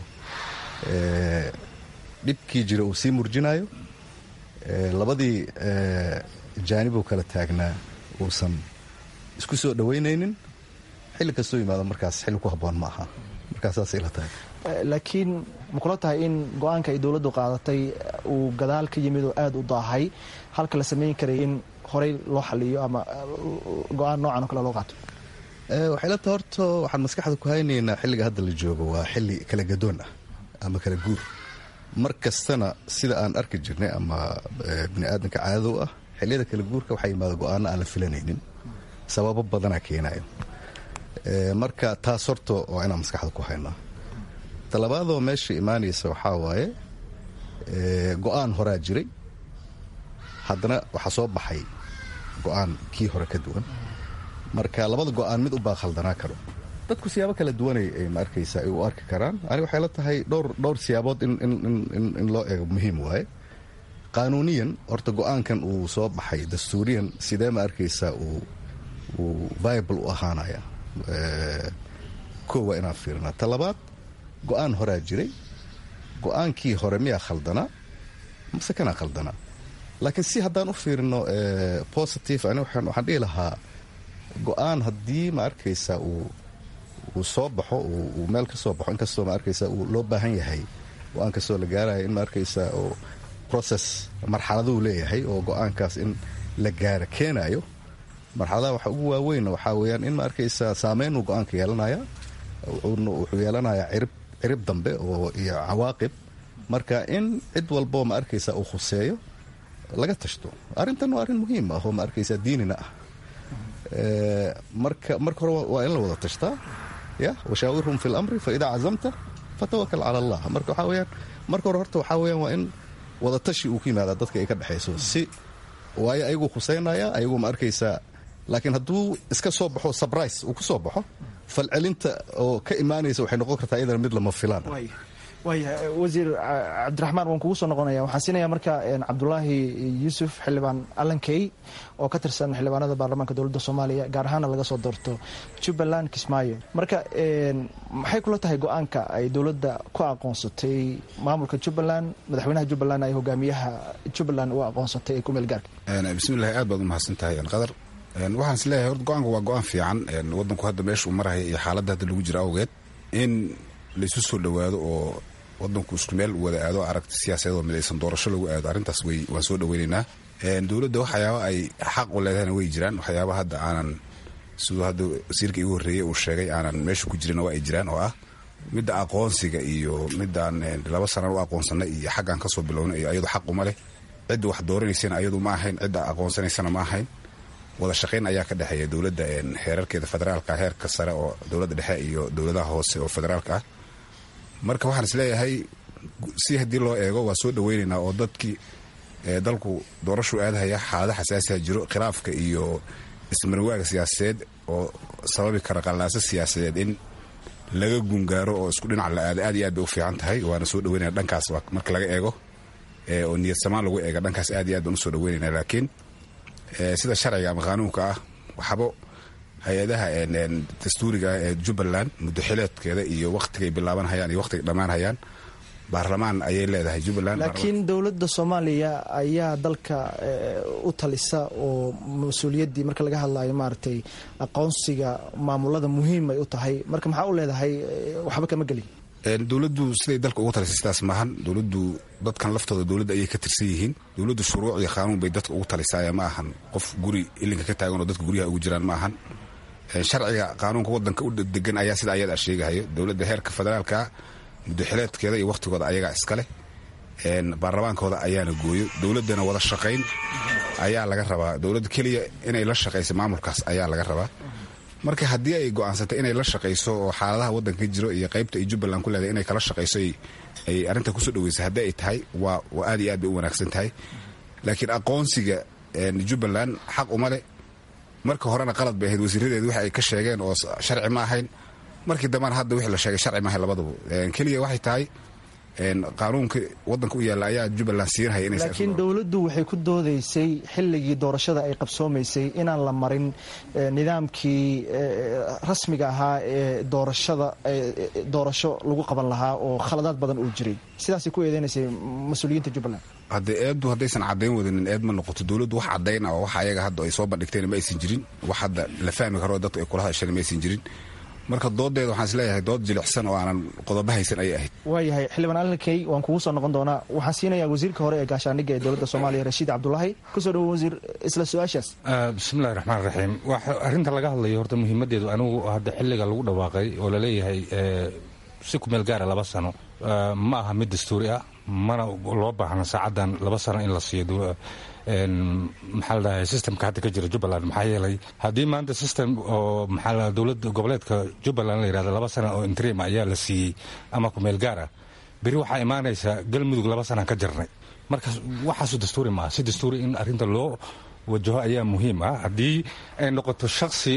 dhibkii jira uu sii murjinayo, labadii jaanibuu kala taagnaa uusan isku soo dhaweynaynin, xilli kastoo yimaado markaas xilli ku habboon ma aha. markaas saasay la tahay. laakiin ma kula tahay in go-aanka ay dowladdu qaadatay uu gadaal ka yimid oo aada u daahay, halka la samayn karay in horey loo xaliyo ama go-aan noocan oo kale loo qaato? waxay la tahay horta waxaan maskaxda ku haynaynaa xilliga hadda la joogo waa xilli kala gadoon ah ama kala guur. mar kastana sida aan arki jirnay ama bini aadamka caadado ah, xilliyada kala guurka waxaa yimaada go-aano aan la filanaynin, sababo badanaa keenayo. marka taas horta waa inaan maskaxda ku haynaa. talabaadoo meesha imaanaysa waxaa waaye go-aan horaa jiray, haddana waxaa soo baxay go-aan kii hore ka duwan. marka labada go-aan mid ubaa khaldanaa karo. dadku siyaabo kala duwanay ma arkaysa ay u arki karaan. ani waxay la tahay dhowr dhowr siyaabood in in in in loo eego muhiim waaye. qaanuuniyan horta go-aankan uu soo baxay dastuuriyan sidee ma arkaysa uu uu viable u ahaanaya. koo waa inaan fiirnaa. talabaad go-aan horaa jiray. go-aankii hore miyaa khaldanaa mase kanaa khaldanaa. laakiin si haddaan u fiirino positive ani waxaan dhihi lahaa go-aan haddii ma arkaysa uu uu soo baxo uu meel ka soo baxo inkastoo ma arkaysa uu loo baahan yahay go-aan kastoo la gaaraya in ma arkaysa oo process marxaladuu leeyahay oo go-aankaas in la gaaro keenayo. marxaladaha waxa ugu waaweynna waxaa weeyaan in ma arkaysa saameynuu go-aanka yeelanaya wuxuu yeelanayaa cirib cirib dambe oo iyo cawaaqib. marka in cid walboo ma arkaysa uu khuseeyo laga tashto. arrintan waa arrin muhiim ah oo ma arkaysa diinina ah. marka marka hore waa in la wada tashtaa ya washaawirhum fi lamri faidaa cazamta fatawakal cala allah. marka waxaa weyaan marka hore horta waxaa weyaan waa in wada tashi uu ku yimaada dadka ay ka dhexayso si waayo ayaguu khuseynaya ayaguu ma arkaysaa. laakiin hadduu iska soo baxo surprise uu ku soo baxo falcelinta oo ka imaanaysa waxay noqon kartaa iyadana mid lama filaan. waaya wasiir cabdiraxmaan waan kugu soo noqonaya. waxaan siinayaa marka cabdulaahi yuusuf xildhibaan allankey oo ka tirsan xildhibaanada baarlamaanka dowladda soomaaliya gaar ahaana laga soo doorto jubbaland kismaayo. marka maxay kula tahay go-aanka ay dowladda ku aqoonsatay maamulka jubbaland madaxweynaha jubbaland ay hogaamiyaha jubbaland u aqoonsatay ee ku meel gaarka? bismillahi aad baad u mahadsan tahay qadar. waxaan is leeyahay horta go-aanka waa go-aan fiican. waddanku hadda meesha uu maraya iyo xaaladda hadda lagu jira awgeed in laysu soo dhowaado oo wadanku isku meel wada aado aragti siyaasadoo midaysan doorasho lagu aado arrintaas way waan soo dhaweynaynaa. dowladda waxyaaba ay xaq u leedahayna way jiraan. waxyaaba hadda aanan siduu hadda wasiirka igu horreeyey uu sheegay aanan meesha ku jirin waa ay jiraan oo ah midda aqoonsiga iyo midaan laba sanaan u aqoonsanay iyo xaggaan kasoo bilownay iyo ayadu xaq uma leh. cidda wax dooranaysana ayadu ma ahayn, cidda aqoonsanaysana ma ahayn. wada shaqayn ayaa ka dhexeeya dowladda heerarkeeda federaalka heerka sare oo dowladda dhexe iyo dowladaha hoose oo federaalka ah. marka waxaan is leeyahay si haddii loo eego waa soo dhaweynaynaa oo dadkii dalku doorashuu aadahaya xaalada xasaasiha jiro khilaafka iyo ismarwaaga siyaasadeed oo sababi kara qallaaso siyaasadeed in laga gungaaro oo isku dhinac la aada aad iyo aad bay u fiican tahay. waana soo dhaweynaya dhankaas marka laga eego oo niyad samaan lagu eega dhankaas aad iyo aad baan usoo dhaweynaynaa. laakiin sida sharciga ama qaanuunka ah waxabo hay-adaha dastuuriga ah ee jubbaland muddo xileedkeeda iyo wakhtigay bilaabanhayaan iyo wakhtigay dhammaanhayaan baarlamaan ayay leedahay jubbaland. laakiin dowladda soomaaliya ayaa dalka u talisa oo mas-uuliyaddii marka laga hadlayo maaragtay aqoonsiga maamulada muhiim ay u tahay. marka maxaa u leedahay waxba kama gelin? dowladdu siday dalka ugu talisay sidaas maahan. dowladdu dadkan laftooda dowladda ayay ka tirsan yihiin. dowladdu shuruuc iyo qaanuun bay dadka ugu talisaaye ma ahan qof guri ilinka ka taagan oo dadka guryaha ugu jiraan ma ahan. sharciga qaanuunka wadanka u degan ayaa sida ayada sheegahayo. dowladda heerka federaalka muddo xileedkeeda iyo wakhtigooda ayagaa iskale. baarlamaankooda ayaana gooyo. dowladdana wada shaqayn ayaa laga rabaa. dowladda keliya inay la shaqayso maamulkaas ayaa laga rabaa. marka haddii ay go'aansatay inay la shaqayso oo xaaladaha waddanka jiro iyo qaybta ay jubbaland ku leedahay inay kala shaqayso ay arrinta kusoo dhaweysay haddii ay tahay waa aad iyo aad bay u wanaagsan tahay. laakiin aqoonsiga jubbaland xaq uma leh. marka horena qalad bay ahayd wasiiradeedu waxa ay ka sheegeen oo sharci ma ahayn. markii dambana hadda wixii la sheegay sharci ma ahayn labadaba. keliya waxay tahay qaanuunka wadanka u yaalla ayaa jubbaland siinhaya inay laakiin dowladdu waxay ku doodaysay xilligii doorashada ay qabsoomaysay inaan la marin nidaamkii rasmiga ahaa ee doorashada doorasho lagu qaban lahaa oo khaladaad badan uu jiray. sidaasay ku eedeynaysay mas-uuliyiinta jubbaland. hadde eeddu haddaysan caddayn wadanin eed ma noqoto. dowladdu wax caddayn ah oo wax ayaga hadda ay soo bandhigteen ma aysan jirin. wax hadda la fahmi karo dadka ay kula hadasheen ma aysan jirin. marka doodeeda waxaan isleeyahay dood jilicsan oo aanan qodobo haysan ayay ahayd. waayahay xildhibaan allankey waan kugu soo noqon doonaa. waxaan siinayaa wasiirka hore ee gaashaandhigga ee dowladda soomaaliya rashiid cabdulaahi. kusoo dhawo wasiir isla su-aashaas. bismillahi raxmaan raxiim. arrinta laga hadlayo horta muhiimadeedu anigu hadda xilliga lagu dhawaaqay oo laleeyahay si ku meel gaara laba sano ma aha mid dastuuri ah mana loo baahna saacaddan laba sano in la siiyo maxaa la dhahay systemka hadda ka jira jubbaland. maxaa yeelay haddii maanta system oo maxaa la dowladda goboleedka jubbaland la yidhahda laba sana oo interim ayaa la siiyey ama ku meel gaar ah beri waxaa imaanaysa galmudug laba sanaan ka jarnay. marka waxaasu dastuuri maaha. si dastuuri in arrinta loo wajaho ayaa muhiim ah. haddii ay noqoto shaksi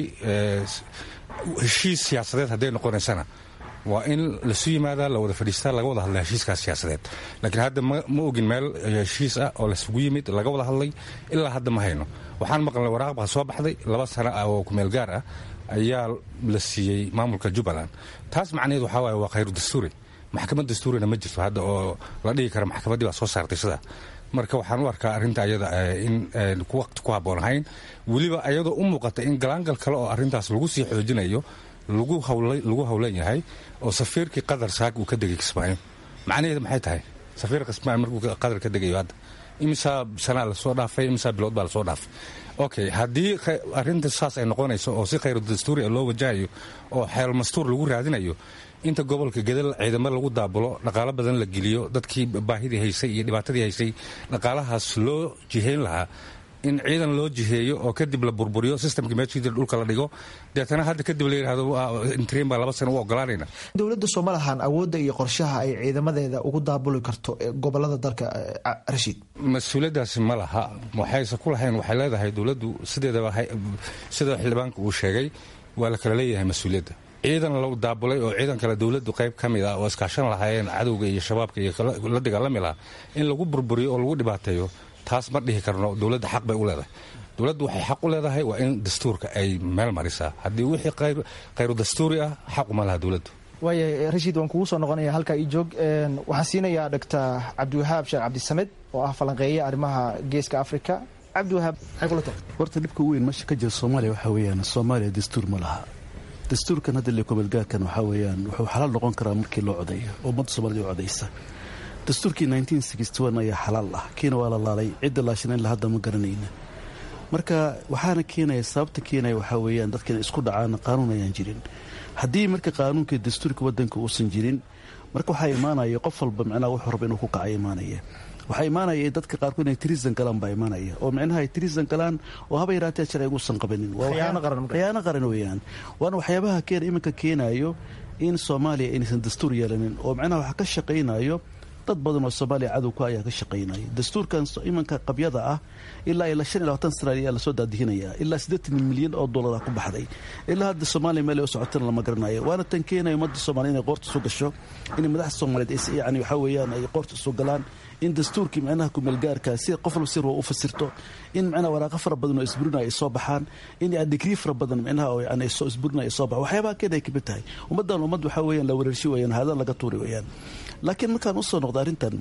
heshiis siyaasadeed hadday noqonaysana waa in lasu yimaadaa la wada fadhiistaa laga wada hadla heshiiskaas siyaasadeed. laakiin hadda ma ogin meel heshiis ah oo laisugu yimid laga wada hadlay ilaa hadda ma hayno. waxaan maqlnay waraaq baa soo baxday laba sano ah oo kumeel gaar ah ayaa la siiyey maamulka jubbaland. taas macnaheed waxaa waaye waa khayru dastuuri. maxkamad dastuurina ma jirto hadda oo la dhihi kara maxkamaddii baa soo saartay sidaa. marka waxaan u arkaa arrinta ayada in waqti ku habboon ahayn, weliba ayadoo u muuqata in galaangal kale oo arrintaas lagu sii xoojinayo lagu hawlan yahay oo safiirkii qatar saak uu ka degay kismaayo. macnaheedu maxay tahay? safiir kismaayo markuu qatar ka degayo hadda imisaa sanaa lasoo dhaafay, imisaa bilood baa lasoo dhaafay. okay, haddii arrinta saas ay noqonayso oo si khayru dastuuri loo wajahayo oo xeel mastuur lagu raadinayo, inta gobolka gadal ciidamo lagu daabulo, dhaqaalo badan la geliyo, dadkii baahidii haysay iyo dhibaatadii haysay dhaqaalahaas loo jihayn lahaa in ciidan loo jiheeyo oo kadib la burburiyo systemkii meeshii jira dhulka la dhigo, deetana hadda kadib la yidhaahdo intriin baa laba sano u ogolaanayna. dowladda Soomaaliland awoodda iyo qorshaha ay ciidamadeeda ugu daabuli karto gobolada dalka Rashiid, mas-uuliyaddaasi ma laha. waxayse ku lahayn waxay leedahay dowladdu sideedaba sida xildhibaanka uu sheegay waa la kala leeyahay mas-uuliyadda. ciidan la daabulay oo ciidan kale dowladdu qayb ka mid ah oo iskaashan lahaayeen cadowga iyo shabaabka iyo la dagaalami lahaa in lagu burburiyo oo lagu dhibaateeyo, taas ma dhihi karno. dowladda xaq bay u leedahay. dowladdu waxay xaq u leedahay waa in dastuurka ay meel marisaa. haddii wixii khayru dastuuri ah xaquma laha dowladdu. waaya Rashiid, waan kugu soo noqonaya halkaa ii joog. waxaan siinayaa dhagtar Cabdiwahaab Sheekh Cabdisamed oo ah falanqeeye arrimaha geeska Afrika. Cabdiwahaab, maxay kula tahay? horta dhibka weyn meesha ka jira Soomaaliya waxaa weeyaan Soomaaliya dastuur ma laha. dastuurkan hadda le kumeelgaarkan waxaa weeyaan wuxuu xalaal noqon karaa markii loo codeeyo oo ummadda Soomaaliya u codeysa. dastuurkii nineteen sixty one ayaa xalaal ah, kiina waa la laalay, cidda laashan ilaa hadda ma garanayna. marka waxaana keenaya sababta keenaya waxaa weeyaan dadkan isku dhacaan qaanuun ayaan jirin. haddii marka qaanuunka dastuurka wadanka uusan jirin, marka waxaa imaanaya qof walba macnaha wuxuu raba inuu ku kaca imaanaya. waxaa imaanaya dadka qaarkood inay tirisan galaan baa imaanaya oo micnaha ay tirisan galaan oo haba yaraatee sharciga uusan qabanin. khiyaano qaran weeyaan. waana waxyaabaha keena iminka keenayo in Soomaaliya inaysan dastuur yeelanin oo macnaha waxa ka shaqaynayo dad badan oo Soomaaliya cadow ku ayaa ka shaqaynaya. dastuurkan imanka qabyada ah ilaa ilaa shan iyo labaatan sano ayaa lasoo daadihinaya, ilaa siddeetan milyan oo dollar ku baxday. ilaa hadda Soomaaliya meel ay u socotana lama garanayo. waana tan keenaya ummadda Soomaaliya inay qoorta isu gasho, in madaxda Soomaaliyeed yani waxa weeyaan ay qoorta isu galaan, in dastuurkii macnaha kumeelgaarka si qof walba si roo u fasirto, in macnaha waraaqo fara badan oo isburinaya ay soo baxaan, in digrii fara badan macnaha oo yani soo isburinaya ay soo baxaan. waxyaabaha keenaya ka mid tahay ummaddan ummad waxa weeyaan la wareershi weeyaan, hadan laga tuuri weeyaan. laakiin markaan u soo noqdo arrintan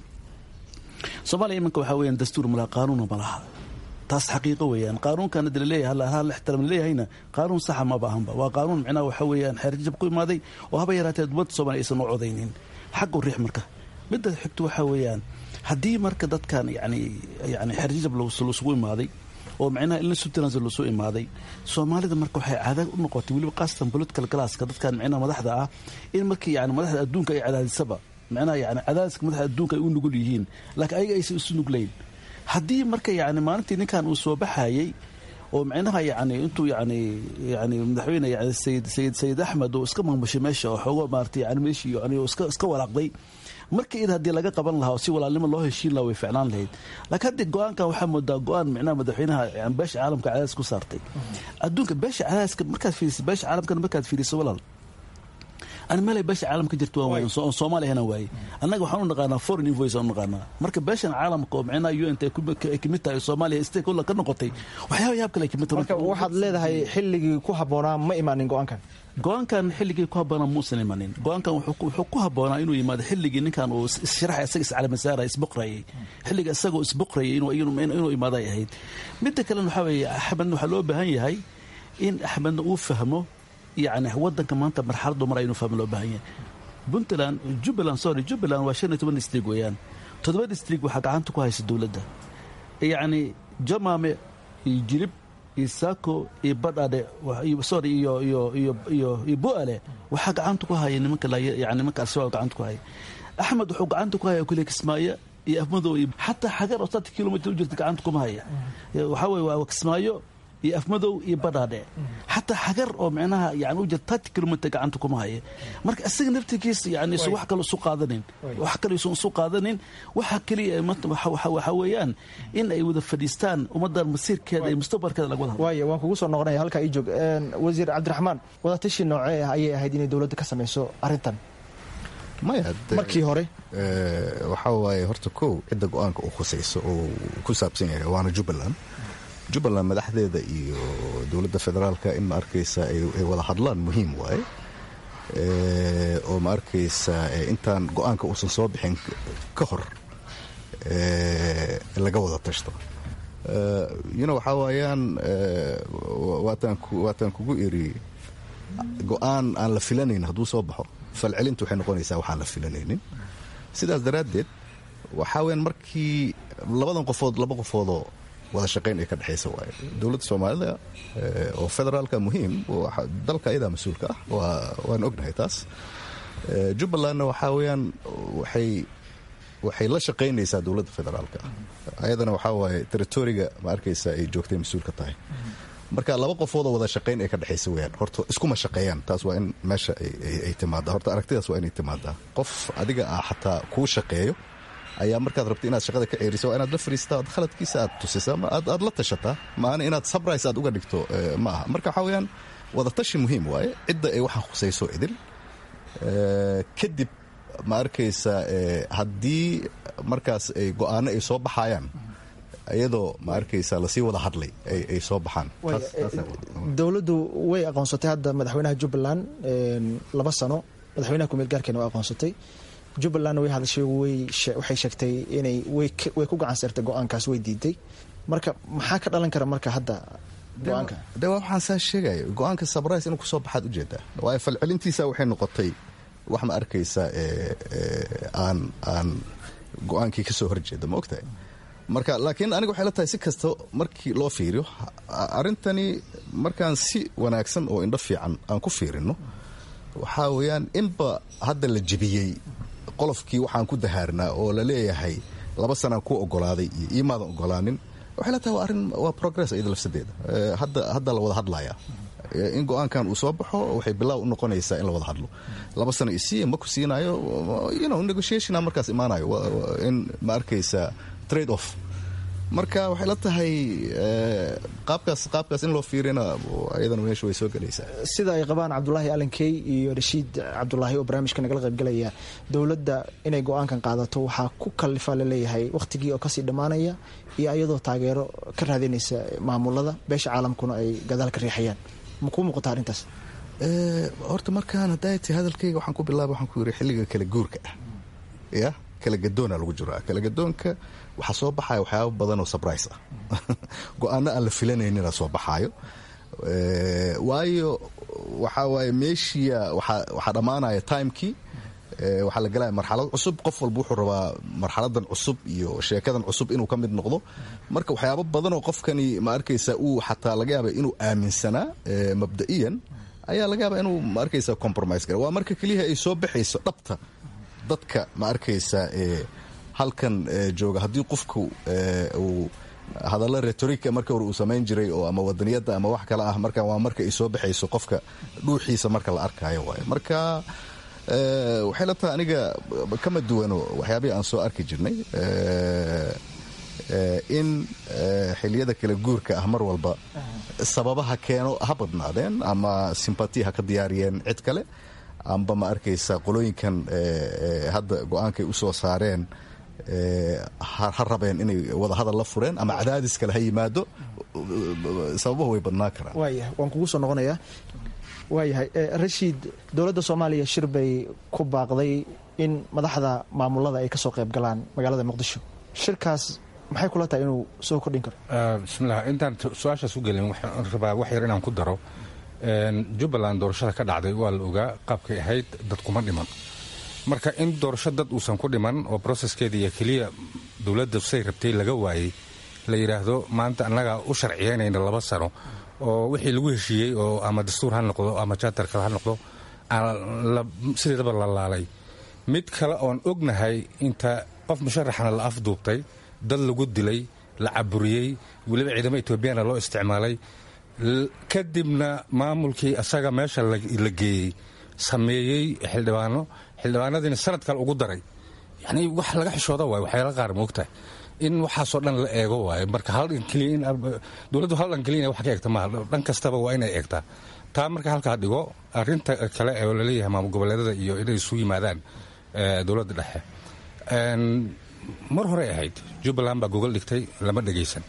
Soomaaliya imanka waxaa weeyaan dastuur malaha, qaanuuna malaha. taas xaqiiqo weeyaan. qaanuunkan hadda laleeyahay hal la ixtiraam leeyahayna qaanuun saxa ma baahanba. waa qaanuun macnaha waxa weeyaan xeerjab ku imaaday oo haba yaraatee ummadda Soomaaliya aysan u codaynin. xaq u riix marka. midda xigto waxaa weeyaan haddii marka dadkan yani yani xeerjab lagu imaaday oo macnaha in la subtinaansa loo soo imaaday, Soomaalida marka waxay caado u noqotay waliba qaastan political classka dadkan macnaha madaxda ah in markii yani madaxda adduunka ay cadaadisaba macnaha yani cadaadiska madaxda adduunka ay u nugul yihiin, laakiin ayaga aysan isu nuglayn. haddii marka yani maalintii ninkan uu soo baxayay oo macnaha yani intuu yani yani madaxweyne yani sayid sayid sayid Axmed oo iska maamushay meesha oo xogo maartay yani meeshii yani iska iska walaaqday, marka id haddii laga qaban lahaa si walaalnimo loo heshiin lahaa way ficnaan lahayd. laakiin haddii go-aankan waxaa moodaa go-aan macnaha madaxweynaha yani beesha caalamka cadaadis ku saartay. adduunka beesha cadaadiska markaad fiiriso, beesha caalamkana markaad fiiriso walaal, أنا مالي باش عالم كجرت وين صومالي هنا واي أنا وحنا نقانا فورن إنفويس أنا نقانا مركب باش عالم كوم عنا يو أنت كميتا صومالي استيك ولا كنا قطي وحياه يابك لك كميتا واحد ليه هاي حلقي كوها بونا ما إيمان جوان كان جوان كان حلقي كوها بونا مو سليمانين جوان كان حكوها بونا إنه يماد حلقي إن كانوا الشرح يسقس على مساره يسبق رأي حلقي السقو يسبق رأي إنه إنه إنه يماد يهيد متى كلام حوي أحب إنه حلو بهاي هاي إن أحب إنه أفهمه يعني ودن كمان أنت مرحلة دمر إنه فهم له بهاي بنتلان جبلان سوري جبلان واشين تبني استريق ويان تبني استريق وحق عنتك هاي الدولة ده يعني جمامة يجرب يساكو يبدأ سوري يو يو يو يو يبوءله وحق عنتك هاي يعني ممكن يعني ممكن أسوأ عنتك هاي أحمد وحق عنتك هاي يقول لك اسمايا يأمضوا حتى حجر أصلا كيلومتر جلتك عنتكم هاي وحاول وكسمايو iyo afmadow iyo badhaadhe xataa xagar oo micnaha yani u jira thirty kilometer gacanta kuma haye marka isaga naftigiisa yani isu wax kale isu qaadanin wax kale isu isu qaadanin waxa kaliya waxa weeyaan in ay wada fadhiistaan ummadan masiirkeeda iyo mustaqbalkeeda laga wada waayo waan kugu soo noqonaya halka ay joog wasiir Cabdiraxmaan wada tashi noocee ah ayay ahayd inay dawladda ka samayso arintan maya markii hore waxa waaye horta kow cidda go'aanka uu khusayso oo ku saabsan yahay waana Jubbaland Jubbaland madaxdeeda iyo dawladda federaalka in ma arkaysa ay wada hadlaan muhiim waaye oo ma arkaysa intaan go'aanka uusan soo bixin ka hor laga wada tashto you know waxa waayaan waataan waataan kugu iri go'aan aan la filanayn hadduu soo baxo falcelintu waxay noqonaysaa waxaan la filanaynin sidaas daraaddeed waxaa weeyaan markii labadan qofood laba qofoodoo wada shaqayn ay ka dhexaysa waaye dowladda soomaalida oo federaalka muhiim dalka ayadaa mas-uulka ah waan ognahay taas jubbalandna waxaa weeyaan waxay waxay la shaqaynaysaa dowladda federaalka ayadana waxaa waaye territoriga ma arkaysa ay joogtay mas-uulka tahay marka laba qofoodoo wada shaqayn ay ka dhexaysa weyaan horta iskuma shaqeeyaan taas waa in meesha ay timaadaa horta aragtidaas waa inay timaadaa qof adiga ah xataa kuu shaqeeyo ayaa markaad rabta inaad shaqada ka ceeriso waa inaad la fariistaa ood khaladkiisa aad tusisaa aad la tashataa maana inaad sabrays aad uga dhigto ma aha marka waxaa weyaan wada tashi muhiim waaye cidda ay waxaan khusayso idil kadib ma arkaysa haddii markaas ay go'aano ay soo baxayaan iyadoo ma arkaysa lasii wada hadlay ay soo baxaan dawladdu way aqoonsatay hadda madaxweynaha Jubbaland laba sano madaxweynaha ku meel gaarkeena waa aqoonsatay Jubbaland way hadashay way waxay sheegtay inay way way ku gacan saartay go'aankaas way diiday marka maxaa ka dhalan kara marka hadda go'aanka de waxaan saa sheegay go'aanka sabrays inuu ku soo baxaad u jeedaa waa falcelintiisa waxay noqotay wax ma arkaysa aan aan go'aankii ka soo horjeeda ma ogtahay marka laakiin aniga waxay la tahay si kasta markii loo fiiriyo arintani markaan si wanaagsan oo indho fiican aan ku fiirino waxaa weeyaan inba hadda la jebiyey qolofkii waxaan ku dahaarnaa oo la leeyahay laba sanaan ku ogolaaday iyo iimaadan ogolaanin waxay la tahay waa arrin waa progress iyada lafsadeeda hadda hadda la wada hadlayaa in go'aankan uu soo baxo waxay bilaaw u noqonaysaa in la wada hadlo laba sano isii ma ku siinayo you know negotiation markaas imaanayo in ma arkaysa trade off marka waxay la tahay qaabkaas qaabkaas in loo fiirina ayadana meesha way soo galaysaa sida ay qabaan Cabdullaahi Alankey iyo Rashiid Cabdullaahi oo barnaamijka nagala qayb galaya dawladda inay go'aankan qaadato waxa ku kalifa la leeyahay waqtigii oo ka sii dhamaanaya iyo ayadoo taageero ka raadinaysa maamulada beesha caalamkuna ay gadaal ka riixayaan ma ku muuqata arintaas ee horta markaan hadaayay hadalkayga waxaan ku bilaabay waxaan ku yiri xilliga kala guurka ah ya kala gadoona lagu jiraa kala gadoonka waxa soo baxay waxyaabo badan oo surprise ah go'aano aan la filanaynin soo baxayo ee waayo waxa waaye meeshiya waxa waxa dhamaanaya timekii ee waxa la galay marxalad cusub qof walba wuxuu rabaa marxaladan cusub iyo sheekadan cusub inuu ka mid noqdo marka waxyaabo badan oo qofkani ma arkaysa uu xataa laga yaabay inuu aaminsanaa ee mabda'iyan ayaa laga yaabaa inuu ma arkaysa compromise garo waa marka kaliya ay soo baxayso dhabta dadka ma arkaysa ee halkan jooga haddii qofku uu hadalla rhetoric marka uu sameyn jiray oo ama wadaniyada ama wax kale ah marka waa marka ay soo baxayso qofka dhuuxiisa marka la arkayo waay marka ee waxay la tahay aniga kama duwano waxyaabaha aan soo arki jirnay ee in xiliyada kala guurka ah mar walba sababaha keeno ha badnaadeen ama sympathy ha ka diyaariyeen cid kale amba ma arkaysa qolooyinkan hadda go'aankay u soo saareen ha rabeen inay wada hadal la fureen ama cadaadis kale ha yimaado sababaha way badnaan karaan waayahay waan kugu soo noqonayaa waayahay Rashiid dowladda Soomaaliya shir bay ku baaqday in madaxda maamulada ay ka soo qayb galaan magaalada Muqdisho shirkaas maxay kula tahay inuu soo kordhin karo bismillah intaan su'aashaas u gelin waxaan rabaa wax yar inaan ku daro Jubbaland doorashada ka dhacday waa la ogaa qaabkay ahayd dad kuma dhiman marka in doorasho dad uusan ku dhiman oo processkeeda iyo kaliya dawladda say rabtay laga waayay la yiraahdo maanta annaga u sharciyeynayna laba sano oo wixii lagu heshiiyey oo ama dastuur ha noqdo ama charterka ha noqdo sideedaba la laalay mid kale oon ognahay inta qof musharaxna la afduubtay dad lagu dilay la caburiyey weliba ciidamo Ethiopiana loo isticmaalay kadibna maamulkii asaga meesha la geeyey sameeyey xildhibaano xildhibaanadiina sanad kale ugu daray yani wax laga xishooda waay waxyaala qaar moogtahay in waxaasoo dhan la eego waayo marka haldhan keliya in dowladdu haldhan keliya inay wax ka eegta maaha dhan kastaba waa inay eegtaa taa marka halkaa dhigo arrinta kale ee laleeyahay maamul goboleedada iyo inay isu yimaadaan dowladda dhexe mar horey ahayd jubbaland baa gogol dhigtay lama dhegaysan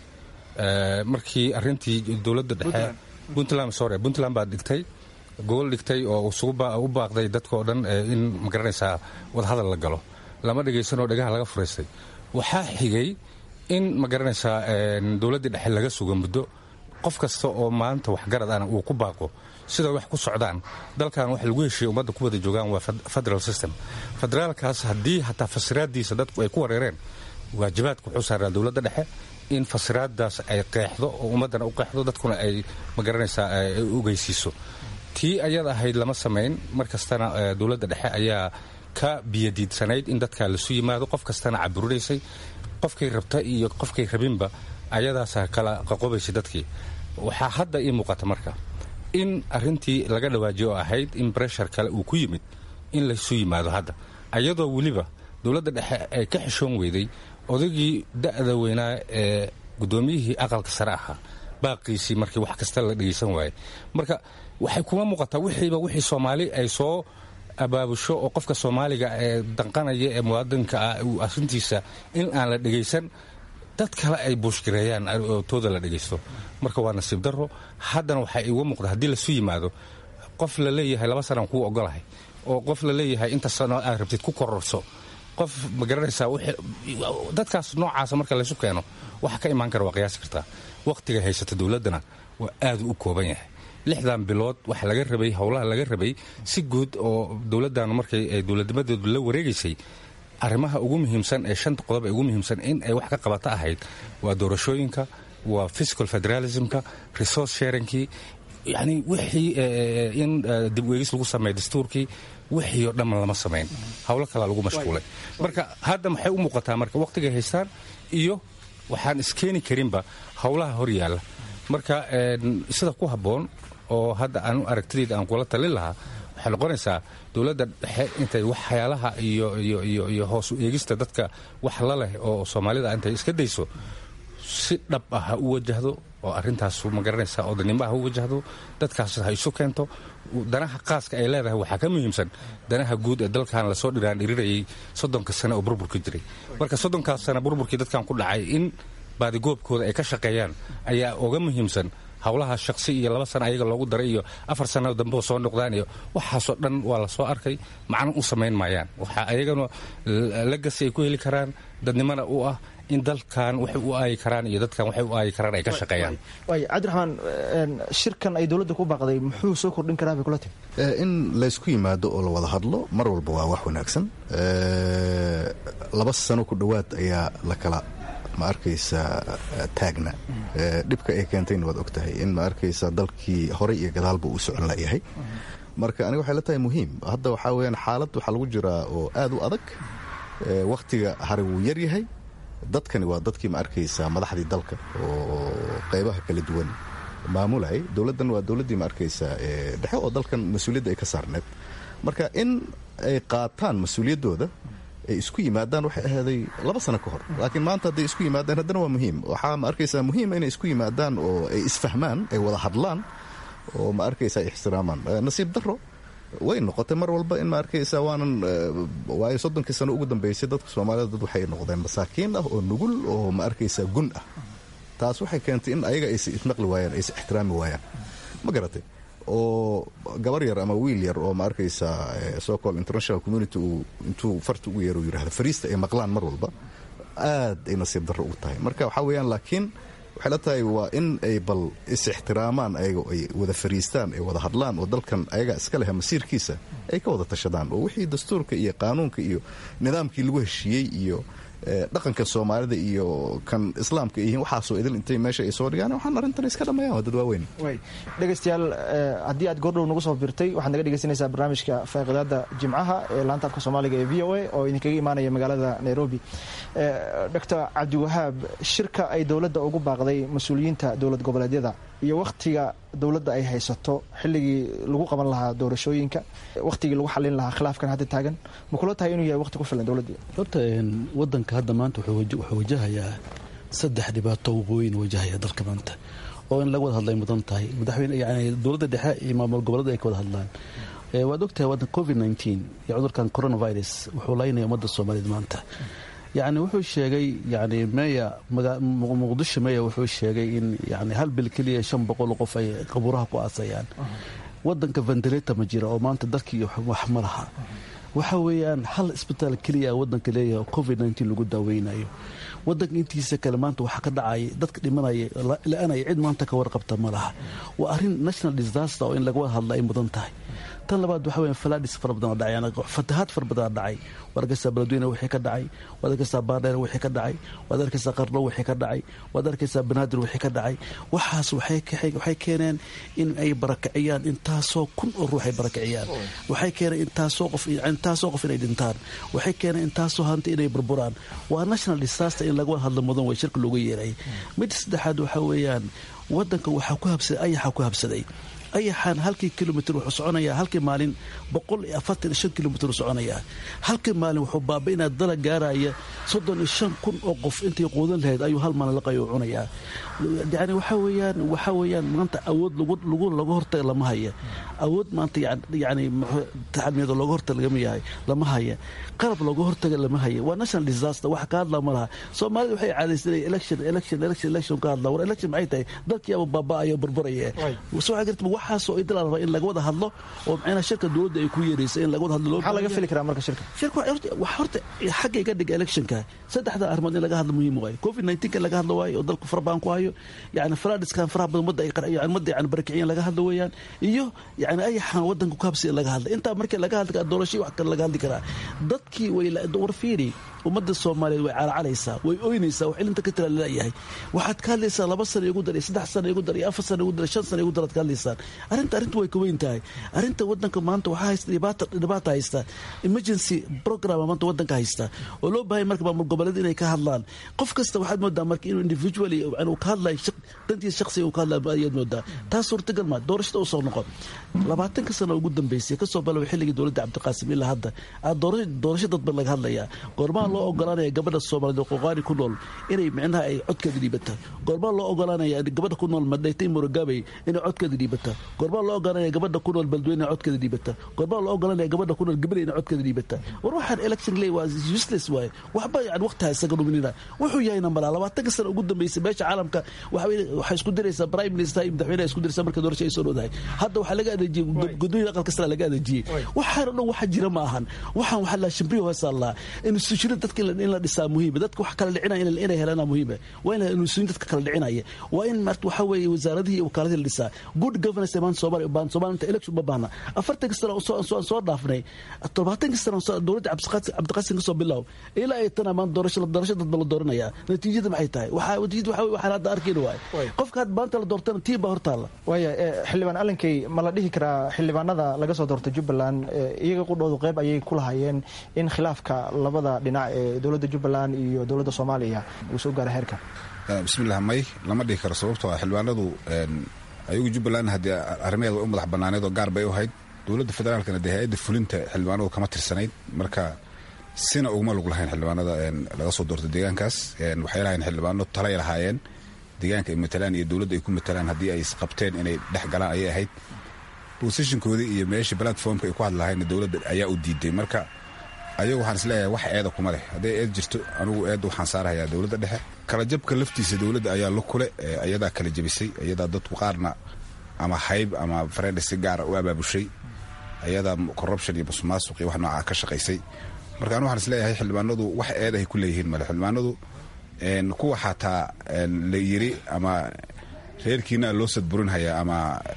markii arrintii dowladda dhexe puntland sorry puntland baa dhigtay gogol dhigtay oo u baaqday dadkao dhan in magaranaysaa wadahadal la galo lama dhegaysan oo dhagaha laga furaystay waxaa xigay in magaranaysaa dowladda dhexe laga sugo muddo qof kasta oo maanta waxgarad ana uu ku baaqo sida wax ku socdaan dalkan wax lagu heshiiya ummadda ku wada joogaan waa federal system federaalkaas haddii hataa fasiraaddiisa dadku ay ku wareereen waajibaadka wuxuu saaraa dowladda dhexe in fasiraaddaas ay qeexdo oo ummaddana u qeexdo dadkuna ay magaranaysaa ay ogeysiiso tii ayada ahayd lama samayn mar kastana dowladda dhexe ayaa ka biyadiidsanayd in dadkaa lasu yimaado qof kastana caburinaysay qofkay rabta iyo qofkay rabinba ayadaasa kala qaqobaysay dadkii waxaa hadda ii muuqata marka in arrintii laga dhawaajiyo oo ahayd in breshar kale uu ku yimid in laysu yimaado hadda ayadoo weliba dowladda dhexe ay ka xishoon weyday odaygii da'da weynaa ee guddoomiyihii aqalka sare ahaa baaqiisii markii wax kasta la dhegaysan waayey marka waxay kuma muuqataa wixiiba wixii soomaali ay soo abaabusho oo qofka soomaaliga ee danqanaya ee muwaadinka ah uu arrintiisa in aan la dhegaysan dad kale ay buushgareeyaan oo tooda la dhegaysto marka waa nasiib darro haddana waxaa iiga muuqda haddii lasu yimaado qof la leeyahay laba sanaan kuu ogolahay oo qof la leeyahay inta sano aad rabtid ku kororso qof ma garanaysaa dadkaas noocaasa marka laysu keeno waxa ka imaan kara waa qiyaasi kartaa wakhtiga haysata dowladdana waa aadu u kooban yahay lixdan bilood waxa laga rabay howlaha laga rabay si guud oo dowladdan markay ay dowladnimadeedu la wareegaysay arrimaha ugu muhiimsan ee shanta qodob ee ugu muhiimsan in ay wax ka qabata ahayd waa doorashooyinka waa fiscal federalismka resource sharingkii yani wixii in dib u eegis lagu sameeyo dastuurkii wixii oo dhamman lama samayn howlo kalaa lagu mashquulay marka hadda maxay u muuqataa marka wakhtigay haystaan iyo waxaan iskeeni karinba howlaha hor yaalla marka sida ku habboon oo hadda aanu aragtidayda aan kula talin lahaa waxay noqonaysaa dowladda dhexe intay waxyaalaha iyo iyo iyo iyo hoos u eegista dadka wax la leh oo soomaalida intay iska dayso si dhab ah ha u wajahdo oo arrintaas ma garanaysaa odanimo ha u wajahdo dadkaas ha isu keento danaha qaaska ay leedahay waxaa ka muhiimsan danaha guud ee dalkan lasoo dhiraan dhirirayay soddonka sane oo burburka jiray marka soddonkaas sane burburkii dadkan ku dhacay in baadigoobkooda ay ka shaqeeyaan ayaa uga muhiimsan howlaha shaqsi iyo laba sana ayaga loogu daray iyo afar sana dambeo soo noqdaan iyo waxaasoo dhan waa la soo arkay macno u samayn maayaan waxaa ayagana lagasi ay ku heli karaan dadnimona u ah in dalkan waxay u aayi karaan iyo dadkan waxay u aayi karaan ay ka shaqeeyaan waay cabdiraxmaan shirkan ay dowladda ku baaqday muxuu soo kordhin karaa bay kula timi in laysku yimaado oo la wada hadlo mar walba waa wax wanaagsan laba sano ku dhowaad ayaa la kala ma arkaysa taagna dhibka ay keentayna waad og tahay in ma arkaysa dalkii horey iyo gadaalba uu socon layahay marka aniga waxay la tahay muhiim hadda waxaa weyaan xaalad waxaa lagu jiraa oo aad u adag wakhtiga hari wuu yar yahay dadkani waa dadkii ma arkaysa madaxdii dalka oo qaybaha kala duwan maamulayay dowladdan waa dowladdii ma arkaysa dhexe oo dalkan mas-uuliyadda ay ka saarneed marka in ay qaataan mas-uuliyaddooda ay isku yimaadaan waxay ahaaday laba sano ka hor laakiin maanta hadday isku yimaadaan haddana waa muhiim waxaa ma arkaysaa muhiima inay isku yimaadaan oo ay isfahmaan ay wada hadlaan oo ma arkaysaa ixtiraamaan nasiib darro way noqotay mar walba in ma arkaysaa waanan waayo soddonkii sano ugu dambaysay dadka soomaalida dad waxay noqdeen masaakiin ah oo nugul oo ma arkaysaa gun ah taas waxay keentay in ayaga aysa ismaqli waayaan aysa ixtiraami waayaan ma garatay oo gabar yar ama wiil yar oo ma arkaysaa socol international community uu intuu farta ugu yeero yidhahda fariista ay maqlaan mar walba aad ay nasiib darro ugu tahay marka waxaa weeyaan laakiin waxay la tahay waa in ay bal is-ixtiraamaan ayaga ay wada fariistaan ay wada hadlaan oo dalkan ayaga iska leha masiirkiisa ay ka wada tashadaan oo wixii dastuurka iyo qaanuunka iyo nidaamkii lagu heshiiyey iyo dhaqanka soomaalida iyo kan islaamka yihiin waxaasoo idil intay meesha ay soo dhigaan waxaan arrintan iska dhammeeyaan waa dad waaweyn dhegaystayaal haddii aad goordhow nagu soo birtay waxaad naga dhegaysanaysaa barnaamijka faaqidaada jimcaha ee laanta afka soomaaliga ee v o a oo idinkaga imaanaya magaalada nairobi doctor cabdiwahaab shirka ay dowladda ugu baaqday mas-uuliyiinta dowlad goboleedyada iyo wakhtiga dowladda ay haysato xilligii lagu qaban lahaa doorashooyinka, wakhtigii lagu xalin lahaa khilaafkan hadda taagan, ma kula tahay inuu yahay wakhti ku filan dowladda? horta wadanka hadda maanta wuxuu wajahayaa saddex dhibaato waqooyin wajahaya dalka maanta oo in laga wada hadlay mudan tahay. madaxweyne yani dowladda dhexe iyo maamul goboleeda ay ka wada hadlaan. waad ogtahay wadan covid nineteen iyo cudurkan coronavirus wuxuu laynaya ummadda soomaaliyeed maanta. yani wuxuu sheegay yani meya muqdisho meya wuxuu sheegay in yani hal bil keliya shan boqol qof ay qabuuraha ku aasayaan. wadanka ventilator ma jira oo maanta dalkii wax ma laha. waxa weeyaan hal isbitaal keliya wadanka leeyahay covid nineteen lagu daaweynayo. wadanka intiisa kale maanta waxaa ka dhacaya dadka dhimanaya la-aanaya cid maanta ka warqabta ma laha. waa arrin national disaster oo in laga wada hadla ay mudan tahay. tan labaad waxa weeyaan falaadhis fara badan oo dhacay, yani fatahaad fara badan oo dhacay. waad arkaysaa beledweyne wixii ka dhacay, waad arkaysaa baardheer wixii ka dhacay, waad arkaysaa qarno wixii ka dhacay, waad arkaysaa banaadir wixii ka dhacay. waxaas waxay keeneen in ay barakiciyaan intaasoo kun oo ruux ay barakiciyaan. waxay keeneen intaasoo qof intaasoo qof inay dhintaan. waxay keeneen intaasoo hanti inay burburaan. waa national disaster in laga wada hadlo mudan way shirka looga yeeray. mid saddexaad waxa weeyaan wadanka waxaa ku habsaday ayaxa ku habsaday. ayaxaan halkii kilomitr wuxuu soconayaa halkii maalin boqol iyo afartan iyo shan kilomitr u soconayaa. halkii maalin wuxuu baaba-inaa dala gaaraya soddon iyo shan kun oo qof intay quudan lahayd ayuu hal maalin laqayo cunayaa. yani waxa weeyaan waxa weeyaan maanta awood lagu laga hortaga lama haya. awood maanta yani taxadmiyada looga hortaga lagama yahay lama haya. qalab looga hortaga lama haya. waa national disaster wax ka hadlaa ma laha. soomaalida waxay caadaysanay election election election election ka hadlaa. war election maxay tahay dadkiiaba baaba-ayo burburaya. waxaasoo idil la rabaa in laga wada hadlo oo macnaha shirka dowladda ay ku yeeraysay in laga wada hadlo. maxaa laga fili karaa marka shirka? shirka wax horta xagga iga dhiga electionka saddexda arrimood in laga hadlo muhiim waaye. covid nineteen ka laga hadlo waaye oo dalku farbaan ku hayo, yani falaadhiskan faraha badan ummadda ay yani ummadda yani barakiciyeen laga hadlo weeyaan, iyo yani ayaxaan wadanka ku habsi in laga hadlo. intaa markii laga hadli karaa doorasho wax kale laga hadli karaa. dadkii way war fiiri ummadda Soomaaliyeed way calacalaysaa, way ooynaysaa, wax ilinta ka tira leeyahay. waxaad ka hadlaysaa laba sano igu dar, saddex sano igu dar, afar sano igu dar, shan sano igu dar ka hadlaysaa. arinta arinta way ka weyn tahay. arinta wadanka maanta waxaa haysta dhibaato dhibaato haysta emergency program maanta wadanka haysta oo loo baahay marka maamul goboleed inay ka hadlaan. qof kasta waxaad moodaa marka inuu individually inuu ka hadlayo dantiisa shakhsiga uu ka hadlayo ayaad moodaa. taas suurtagal ma doorashada u soo noqon labaatanka sano ugu dambeysay ka soo balay xilligii dowladda Cabdiqaasim ilaa hadda doorasho dad bal laga hadlaya. goorma loo ogolaanaya gabadha Soomaaliyeed oo qoqaani ku nool inay macnaha ay codkeeda dhiibata? goorma loo ogolaanaya gabadha ku nool Madaytay Murugabe inay codkeeda dhiibata? goorma loo ogolaanaya gabadha ku nool Beledweyne codkeeda dhiibata? goorma loo ogolaanaya gabadha ku nool Gabriel inay codkeeda dhiibata? war waxaan election lay waa useless way. waxba yani waqtiga isaga dhuminina wuxuu yahay nambala labaatanka sano ugu dambeysay beesha caalamka waxa isku diraysaa prime minister iyo madaxweynaha isku diraysaa marka doorasho ay soo dhowdahay. hadda waxa laga adeejiyay gudoomiyaha aqalka sare laga adeejiyay. waxaan dhan waxa jira ma ahan. waxaan waxa la shimbiyo hoosalla in suushida dadka in la dhisaa muhiim. dadka wax kala dhicinaya inay helaan muhiim. waa in inuu suushida dadka kala dhicinaya. waa in marti waxa weeye wasaaradihii iyo wakaaladii la dhisaa. good governance baan Soomaaliya baan Soomaaliya election ma baahna. afartan sano soo soo soo dhaafnay todobaatan sano dowladda Cabdiqaasim ka soo bilow ilaa ay tan amaan doorasho doorasho dad bal dooranaya. natiijada maxay tahay? waxa wajid waxa waxa hadda arkeen waay. qofka had maanta la doortana tiiba hortaala. waaya xildhibaan Alankay ma la dhihi karaa xildhibaanada laga soo doortay Jubbaland iyaga qudhoodu qayb ayay ku lahaayeen in khilaafka labada dhinac ee dowladda Jubbaland iyo dowladda Soomaaliya uu soo gaaray heerka? bismillaah may lama dhihi karo sababtoo ah xildhibaanadu ayagu Jubbaland hadii arrimaheeda u madax banaaneed oo gaar bay u hayd. dowladda federaalkana dee hay'adda fulinta xildhibaanadu kama tirsanayd, marka sina uguma lug lahayn xildhibaanada laga soo doortay deegaankaas. waxay lahayn xildhibaano talay lahaayeen deegaanka ay matalaan iyo dowladda ay ku matalaan haddii ay isqabteen inay dhex galaan ayay ahayd. positionkoodii iyo meeshii platformka ay ku hadlahayn dowladda ayaa u diiday. marka ayagu waxaan isleeyahay wax eeda kuma leh. hadday eed jirto anigu eedda waxaan saarahayaa dowladda dhexe. kala jabka laftiisa dowladda ayaa la kule ayadaa kala jabisay. ayadaa dadku qaarna ama hayb ama friend si gaara u abaabushay. ayadaa corruption iyo musuqmaasuq iyo wax nooca ka shaqaysay. marka anigu waxaan isleeyahay xildhibaanadu wax eed ay ku leeyihiin male. xildhibaanadu kuwa xataa la yiri ama reerkiina loo sadburinhayaa ama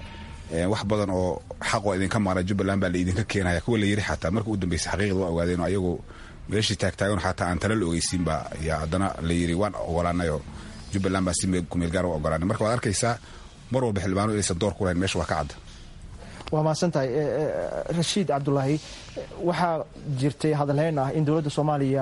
wax badan oo xaqoo idinka maqnaa Jubbaland baa la idinka keenaya kuwa la yiri xataa marka u dambeysay xaqiiqda waa ogaadeen oo ayagu meeshii taagtaagan xataa aan tala la ogeysiin baa yaa haddana la yiri waan ogolaanayo Jubbaland baa si kumeel gaar u ogolaanay. marka waad arkaysaa mar walba xildhibaano inaysan door ku lahayn meesha waa ka cadda. waa mahadsantahay Rashiid Cabdulaahi. waxaa jirtay hadalhayn ah in dowladda Soomaaliya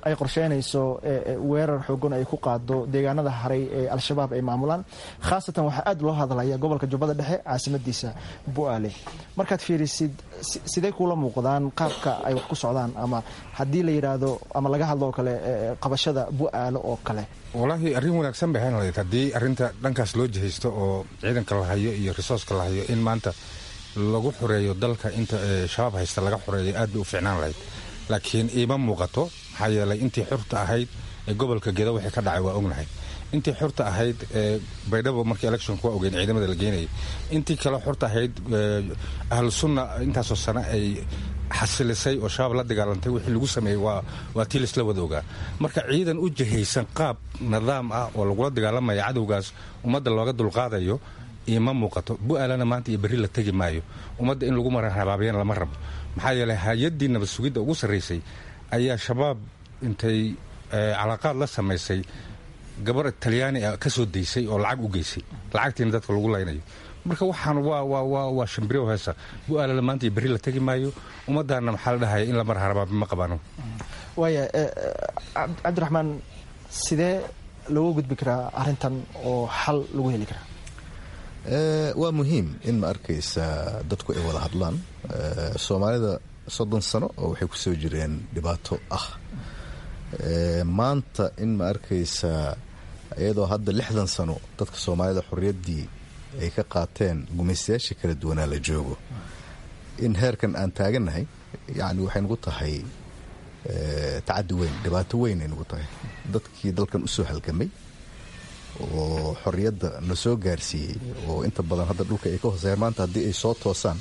ay qorsheynayso weerar xoogan ay ku qaado deegaanada haray ee al-shabaab ay maamulaan khaasatan waxaa aad loo hadlaya gobolka jubbada dhexe caasimadiisa bu'aale markaad fiirisid sidee kuula muuqdaan qaabka ay wax ku socdaan ama haddii la yidhaahdo ama laga hadlo oo kale qabashada bu'aale oo kale walaahi arrin wanaagsan bay ahaan lahayd haddii arrinta dhankaas loo jihaysto oo ciidanka la hayo iyo risooska la hayo in maanta lagu xoreeyo dalka inta shabaab haysta laga xoreeyo aad bay u fiicnaan lahayd laakiin iima muuqato maxaa yeelay intii xurta ahayd ee gobolka gedo wixii ka dhacay waa ognahay intii xurta ahayd ee baydhabo markii electionku waa ogeyn ciidamada la geynayay intii kale xurta ahayd ahlu sunna intaasoo sano ay xasilisay oo shabaab la dagaalantay wixii lagu sameeyey waa waa tii laisla wada ogaa marka ciidan u jihaysan qaab nidaam ah oo lagula dagaalamaya cadowgaas ummadda looga dulqaadayo iima muuqato bu'aalana maanta iyo berri la tegi maayo ummadda in lagu mararabaabiyan lama rabo maxaa yeelay hay-addii nabad sugidda ugu sarraysay ayaa shabaab intay calaaqaad la samaysay gabar talyaani ah ka soo daysay oo lacag u geysay lacagtiina dadka lagu laynayo marka waxaan waa waa waa waa shimbiro heesa bu'aalana maanta iyo berri la tegi maayo ummaddaana maxaa la dhahaya in la mararabaabi ma qabaano waaya cabdiraxmaan sidee looga gudbi karaa arrintan oo xal lagu heli karaa waa muhiim in ma arkaysa dadku ay wada hadlaan soomaalida soddon sano oo waxay ku soo jireen dhibaato ah maanta in ma arkaysa iyadoo hadda lixdan sano dadka soomaalida xorriyaddii ay ka qaateen gumaystayaashii kala duwanaa la joogo in heerkan aan taagannahay yacni waxay nagu tahay tacaddi weyn dhibaato weyn ay nagu tahay dadkii dalkan u soo halgamay oo xorriyadda na soo gaarsiiyey oo inta badan hadda dhulka ay ka hooseeyaan maanta haddii ay soo toosaan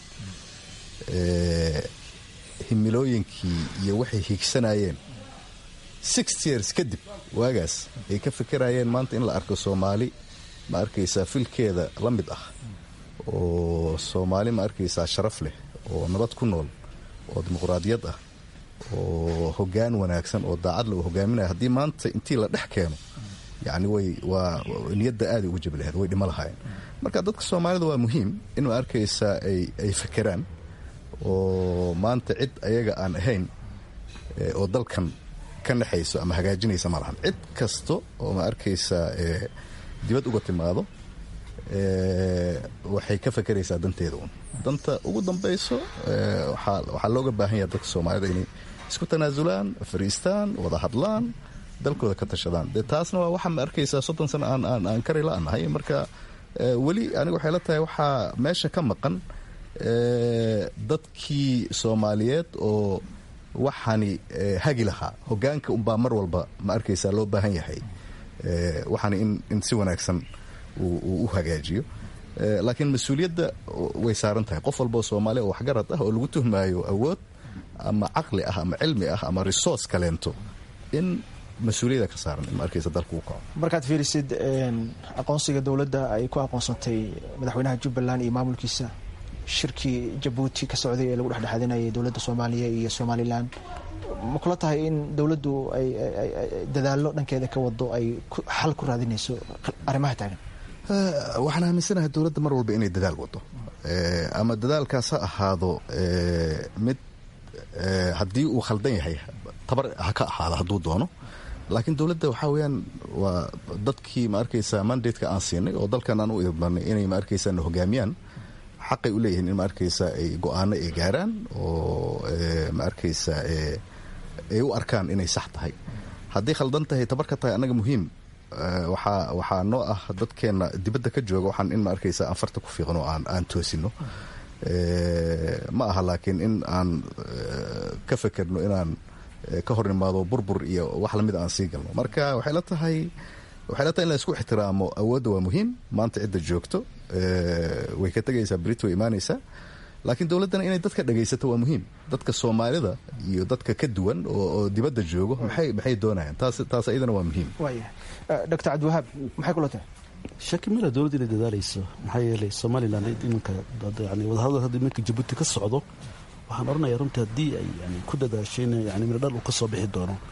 himilooyinkii iyo waxay hiigsanayeen six years kadib waagaas ay ka fikirayeen maanta in la arko soomaali ma arkaysaa filkeeda la mid ah oo soomaali ma arkaysaa sharaf leh oo nabad ku nool oo dimuqraadiyad ah oo hoggaan wanaagsan oo daacadla uu hogaaminaya haddii maanta intii la dhex keeno yacni way waa niyadda aaday ugu jabi lahayd way dhimo lahaayeen marka dadka soomaalida waa muhiim in ma arkaysaa ay ay fekeraan oo maanta cid ayaga aan ahayn oo dalkan ka naxayso ama hagaajinaysa ma lahan cid kasto oo ma arkaysaa dibad uga timaado waxay ka fekeraysaa danteeda un danta ugu dambayso waxaa looga baahan yaha dadka soomaalida inay isku tanaasulaan fariistaan wada hadlaan dalkooda ka tashadaan dee taasna waa waxaa ma arkaysaa soddon sano aan aan aan kari la-nahay marka weli aniga waxay la tahay waxaa meesha ka maqan dadkii soomaaliyeed oo waxaani hagi lahaa hoggaanka unbaa mar walba ma arkaysaa loo baahan yahay waxaani in in si wanaagsan uu u hagaajiyo laakiin mas-uuliyadda way saaran tahay qof walba oo soomaali oo waxgarad ah oo lagu tuhmaayo awood ama caqli ah ama cilmi ah ama resource kaleento in mas-uuliyada ka saaran in ma arkaysa dalku u kaco markaad fiirisid aqoonsiga dowladda ay ku aqoonsantay madaxweynaha jubbaland iyo maamulkiisa shirkii jabuuti ka socday ee lagu dhexdhexaadinayay dowladda soomaaliya iyo somalilan ma kula tahay in dowladdu ay dadaallo dhankeeda ka wado ay xal ku raadinayso arrimaha taagan waxaan aaminsanahay dowladda mar walba inay dadaal wado ama dadaalkaas ha ahaado mid haddii uu khaldan yahay tabar ha ka ahaado hadduu doono laakiin dowladda waxaa weyaan waa dadkii ma arkaysaa mandateka aan siinay oo dalkan aan u idbanay inay ma arkaysaa na hogaamiyaan xaqay u leeyihiin in ma arkaysaa ay go-aano ay gaaraan oo ma arkaysaa ay u arkaan inay sax tahay haddii khaldan tahay tabar ka tahay annaga muhiim waxaa waxaa noo ah dadkeenna dibadda ka jooga waxaan in ma arkaysaa aan farta ku fiiqno aan aan toosino ma aha laakiin in aan ka fekerno inaan ka hor imaado burbur iyo wax lamid aan sii galno marka waxay la tahay waxay la tahay in la isku ixtiraamo awoodda waa muhiim maanta cidda joogto way ka tegaysaa brit way imaanaysaa laakiin dowladdana inay dadka dhagaysato waa muhiim dadka soomaalida iyo dadka ka duwan oo dibadda joogo maxay maxay doonayaan taas taas iyadana waa muhiim waaya doctor cabdiwahaab maxay kula tahay shaki mala dowladda inay dadaalayso maxaa yeelay somalilan iminka yani wadahadal hadda iminka jabuuti ka socdo waxaan oranayaa runtii haddii ay yani ku dadaasho in yani miradhal uu ka soo bixi doono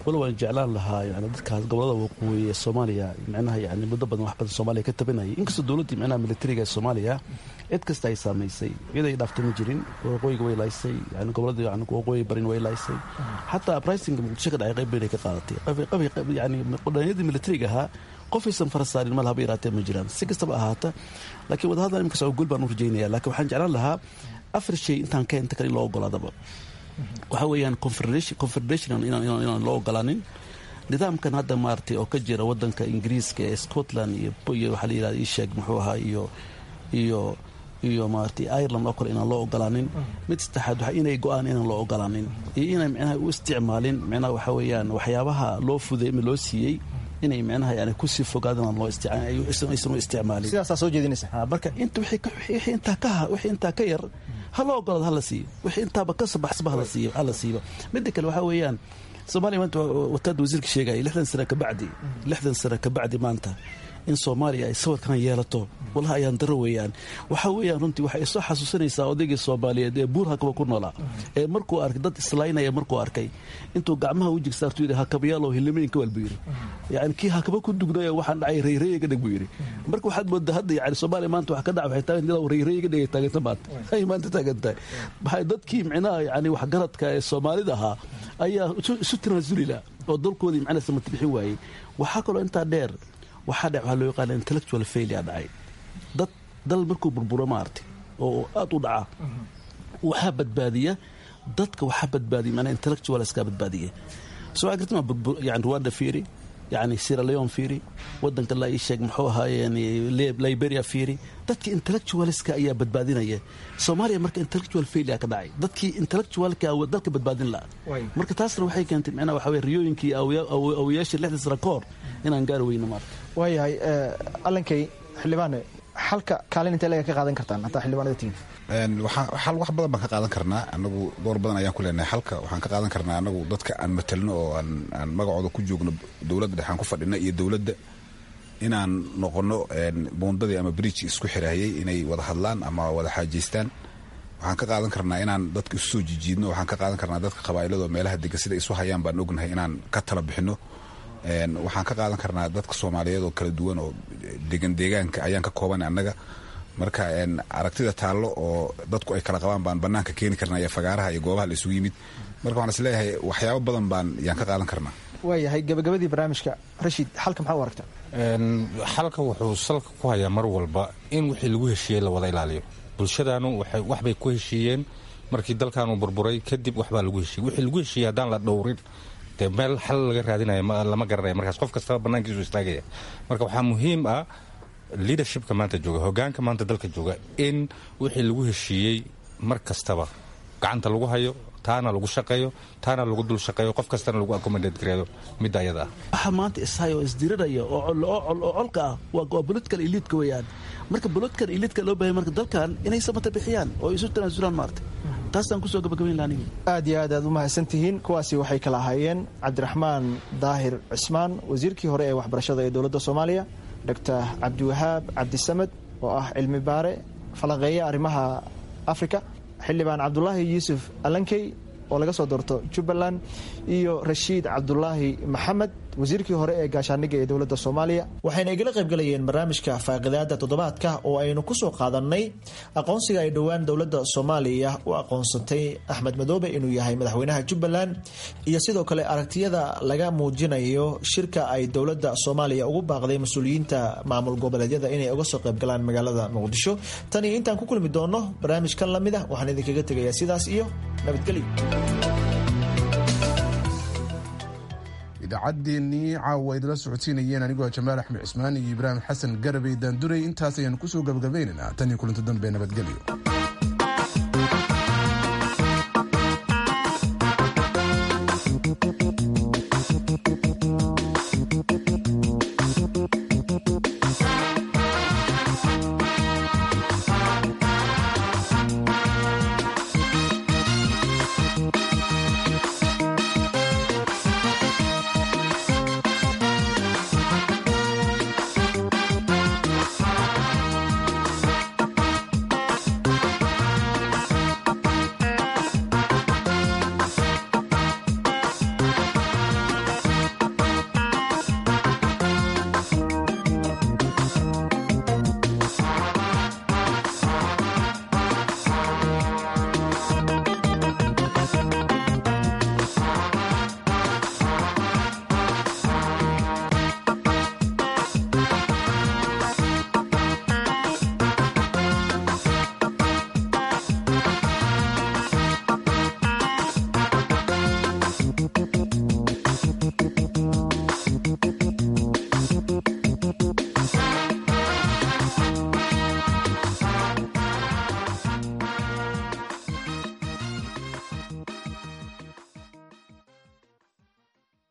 wala waan jeclaan lahaa yani dadkaas gobolada waqooyi ee soomaaliya micnaha yani muddo badan wax badan soomaaliya ka tabanayay inkastoo dowladdii micnaha militariga ee soomaaliya cid kasta ay saamaysay iyada ay dhaaftay ma jirin waqooyiga way laysay yani gobolada yani waqooyi barin way laysay xataa uprisingka muqdisho ka dhacay qayb bay ka qaadatay yani qodanyadii militariga ahaa qofaysan farasaarin ma lahaba yaraatee ma jiraan si kastaba ahaata laakiin wadahadal imika soo guul baan u rajaynaya laakiin waxaan jeclaan lahaa afar shay intaan ka inta kale in loo ogolaadaba waxaa weeyaan confederation inaan loo ogolaanin nidaamkan hadda maaragtay oo ka jira wadanka ingiriiska ee scotland iyo waxaa la yidhahda ii sheeg muxuu ahaa iyo iyo iyo maaragtay ireland oo kale inaan loo ogolaanin mid saddexaad waxa inay go-aan inaan loo ogolaanin iyo inay micnaha u isticmaalin micnaha waxaa weeyaan waxyaabaha loo fuday ama loo siiyey inay micnaha yani kusii fogaadaan loo aysan u isticmaalin sidaasaa soo jeedinaysa marka inta wixii intaa ka wixii intaa ka yar ha loo ogolaado hala siiyo wixii intaaba ka sabaxsaba hala siiyo hala siiba midda kale waxaa weeyaan soomaaliya maanta wataada wasiirka sheegaya lixdan sano kabacdi lixdan sano kabacdi maanta in soomaaliya ay sawirkan yeelato walaha ayaan daro weeyaan waxaa weeyaan runtii waxay soo xasuusanaysaa odaygii soomaaliyeed ee buur hakaba ku noolaa ee markuu arkay dad islaynaya markuu arkay intuu gacmaha u jigsaartu yidhi hakabayaalow hilimeynka wal buu yidhi yani kii hakaba ku dugnaya waxaan dhacay rayrayiga dhig buu yidhi marka waxaad moodaa hadda yani soomaaliya maanta wax ka dhaca waxay taagan ilaa rayrayiga dhigay taaganta maanta ay maanta taagan tahay maxay dadkii micnaha yani waxgaradka ee soomaalida ahaa ayaa isu tanaasuli oo dalkoodii macnaha samata bixin waayey waxaa kaloo intaa dheer waxaa dhec waxaa loo yaqaana intellectual failure dhacay dad dal markuu burburo maartay oo aad u dhaca waxaa badbaadiya dadka waxaa badbaadiya macnaha intellectual iska badbaadiya soo agartama yani Rwanda fiiri yani Sierra Leone fiiri wadanka la ii sheeg muxuu ahaa yani Liberia fiiri dadkii intellectualska ayaa badbaadinaya Soomaaliya marka intellectual failure ka dhacay dadkii intellectualka oo dalka badbaadin la marka taasna waxay keentay macnaha waxa weey riyooyinkii awiyaashi lixdan sano ka hor inaan gaar weyno marka waayahay allankay xildhibaane xalka kaalin intee laga ka qaadan kartaan hataa xildhibaanada tiin xal wax badan baan ka qaadan karnaa anagu door badan ayaan ku leenahay xalka waxaan ka qaadan karnaa anagu dadka aan matalno oo aan magacooda ku joogno dowladda dhexaan ku fadhina iyo dowladda inaan noqono boondadii ama bridge isku xiraayay inay wada hadlaan ama wada xaajeystaan waxaan ka qaadan karnaa inaan dadka isu soo jijiidno waxaan ka qaadan karnaa dadka qabaa'ilada meelaha degan sida isu hayaan baan ognahay inaan ka tala bixino waxaan ka qaadan karnaa dadka Soomaaliyeed oo kala duwan oo degan deegaanka ayaan ka kooban annaga marka aragtida taallo oo dadku ay kala qabaan baan banaanka keeni karnaa iyo fagaaraha iyo goobaha la isugu yimid marka waxaan is leeyahay waxyaabo badan baan yaan ka qaadan karnaa waayahay gabagabadii barnaamijka Rashid xalka maxaa u aragtaa xalka wuxuu salka ku hayaa mar walba in wixii lagu heshiiyey la wada ilaaliyo bulshadaanu waxay wax bay ku heshiiyeen markii dalkaanu burburay kadib wax baa lagu heshiiyey wixii lagu heshiiyey haddaan la dhowrin dee meel xal laga raadinayo lama garanaya markaas qof kastaba bannaankiisu istaagaya marka waxaa muhiim ah leadershipka maanta jooga hogaanka maanta dalka jooga in wixii lagu heshiiyey mar kastaba gacanta lagu hayo taana lagu shaqeeyo taana lagu dul shaqeeyo qof kastana lagu accommodate gareeyo midda ayada ah waxa maanta ishayo isdiriraya oo oo colka ah waa political elite weeyaan marka political elite loo baahay marka dalkan inay samata bixiyaan oo isu tanaasulaan maartay taasaan kusoo gabagabayn laaniga aad iyo aad aad u mahadsantihiin kuwaasi waxay kala ahaayeen cabdiraxmaan daahir cismaan wasiirkii hore ee waxbarashada ee dowladda Soomaaliya doctor Cabdiwahaab Cabdisamad oo ah cilmi baare falaqeeya arrimaha Afrika xildhibaan Cabdullaahi Yuusuf Alankey oo laga soo doorto Jubbaland iyo Rashiid Cabdullaahi Maxamed wasiirkii hore ee gaashaaniga ee dowladda Soomaaliya waxayna igala qayb galayeen barnaamijka faaqidaada toddobaadka oo aynu ku soo qaadanay aqoonsiga ay dhowaan dowladda Soomaaliya u aqoonsatay Axmed Madoobe inuu yahay madaxweynaha Jubbaland iyo sidoo kale aragtiyada laga muujinayo shirka ay dowladda Soomaaliya ugu baaqday mas'uuliyiinta maamul goboleedyada inay uga soo qayb galaan magaalada Muqdisho tani intaan ku kulmi doono barnaamijkan lamid ah waxaan idinkaga tegayaa sidaas iyo nabadgelyo idaacaddeennii caawa idila socodsiinayeen anigoo Jamaal Axmed Cismaan iyo Ibraahim Xasan Garabay Daanduray intaas ayaan ku soo gabagabaynaynaa tan iyo kulanti dambe nabadgelyo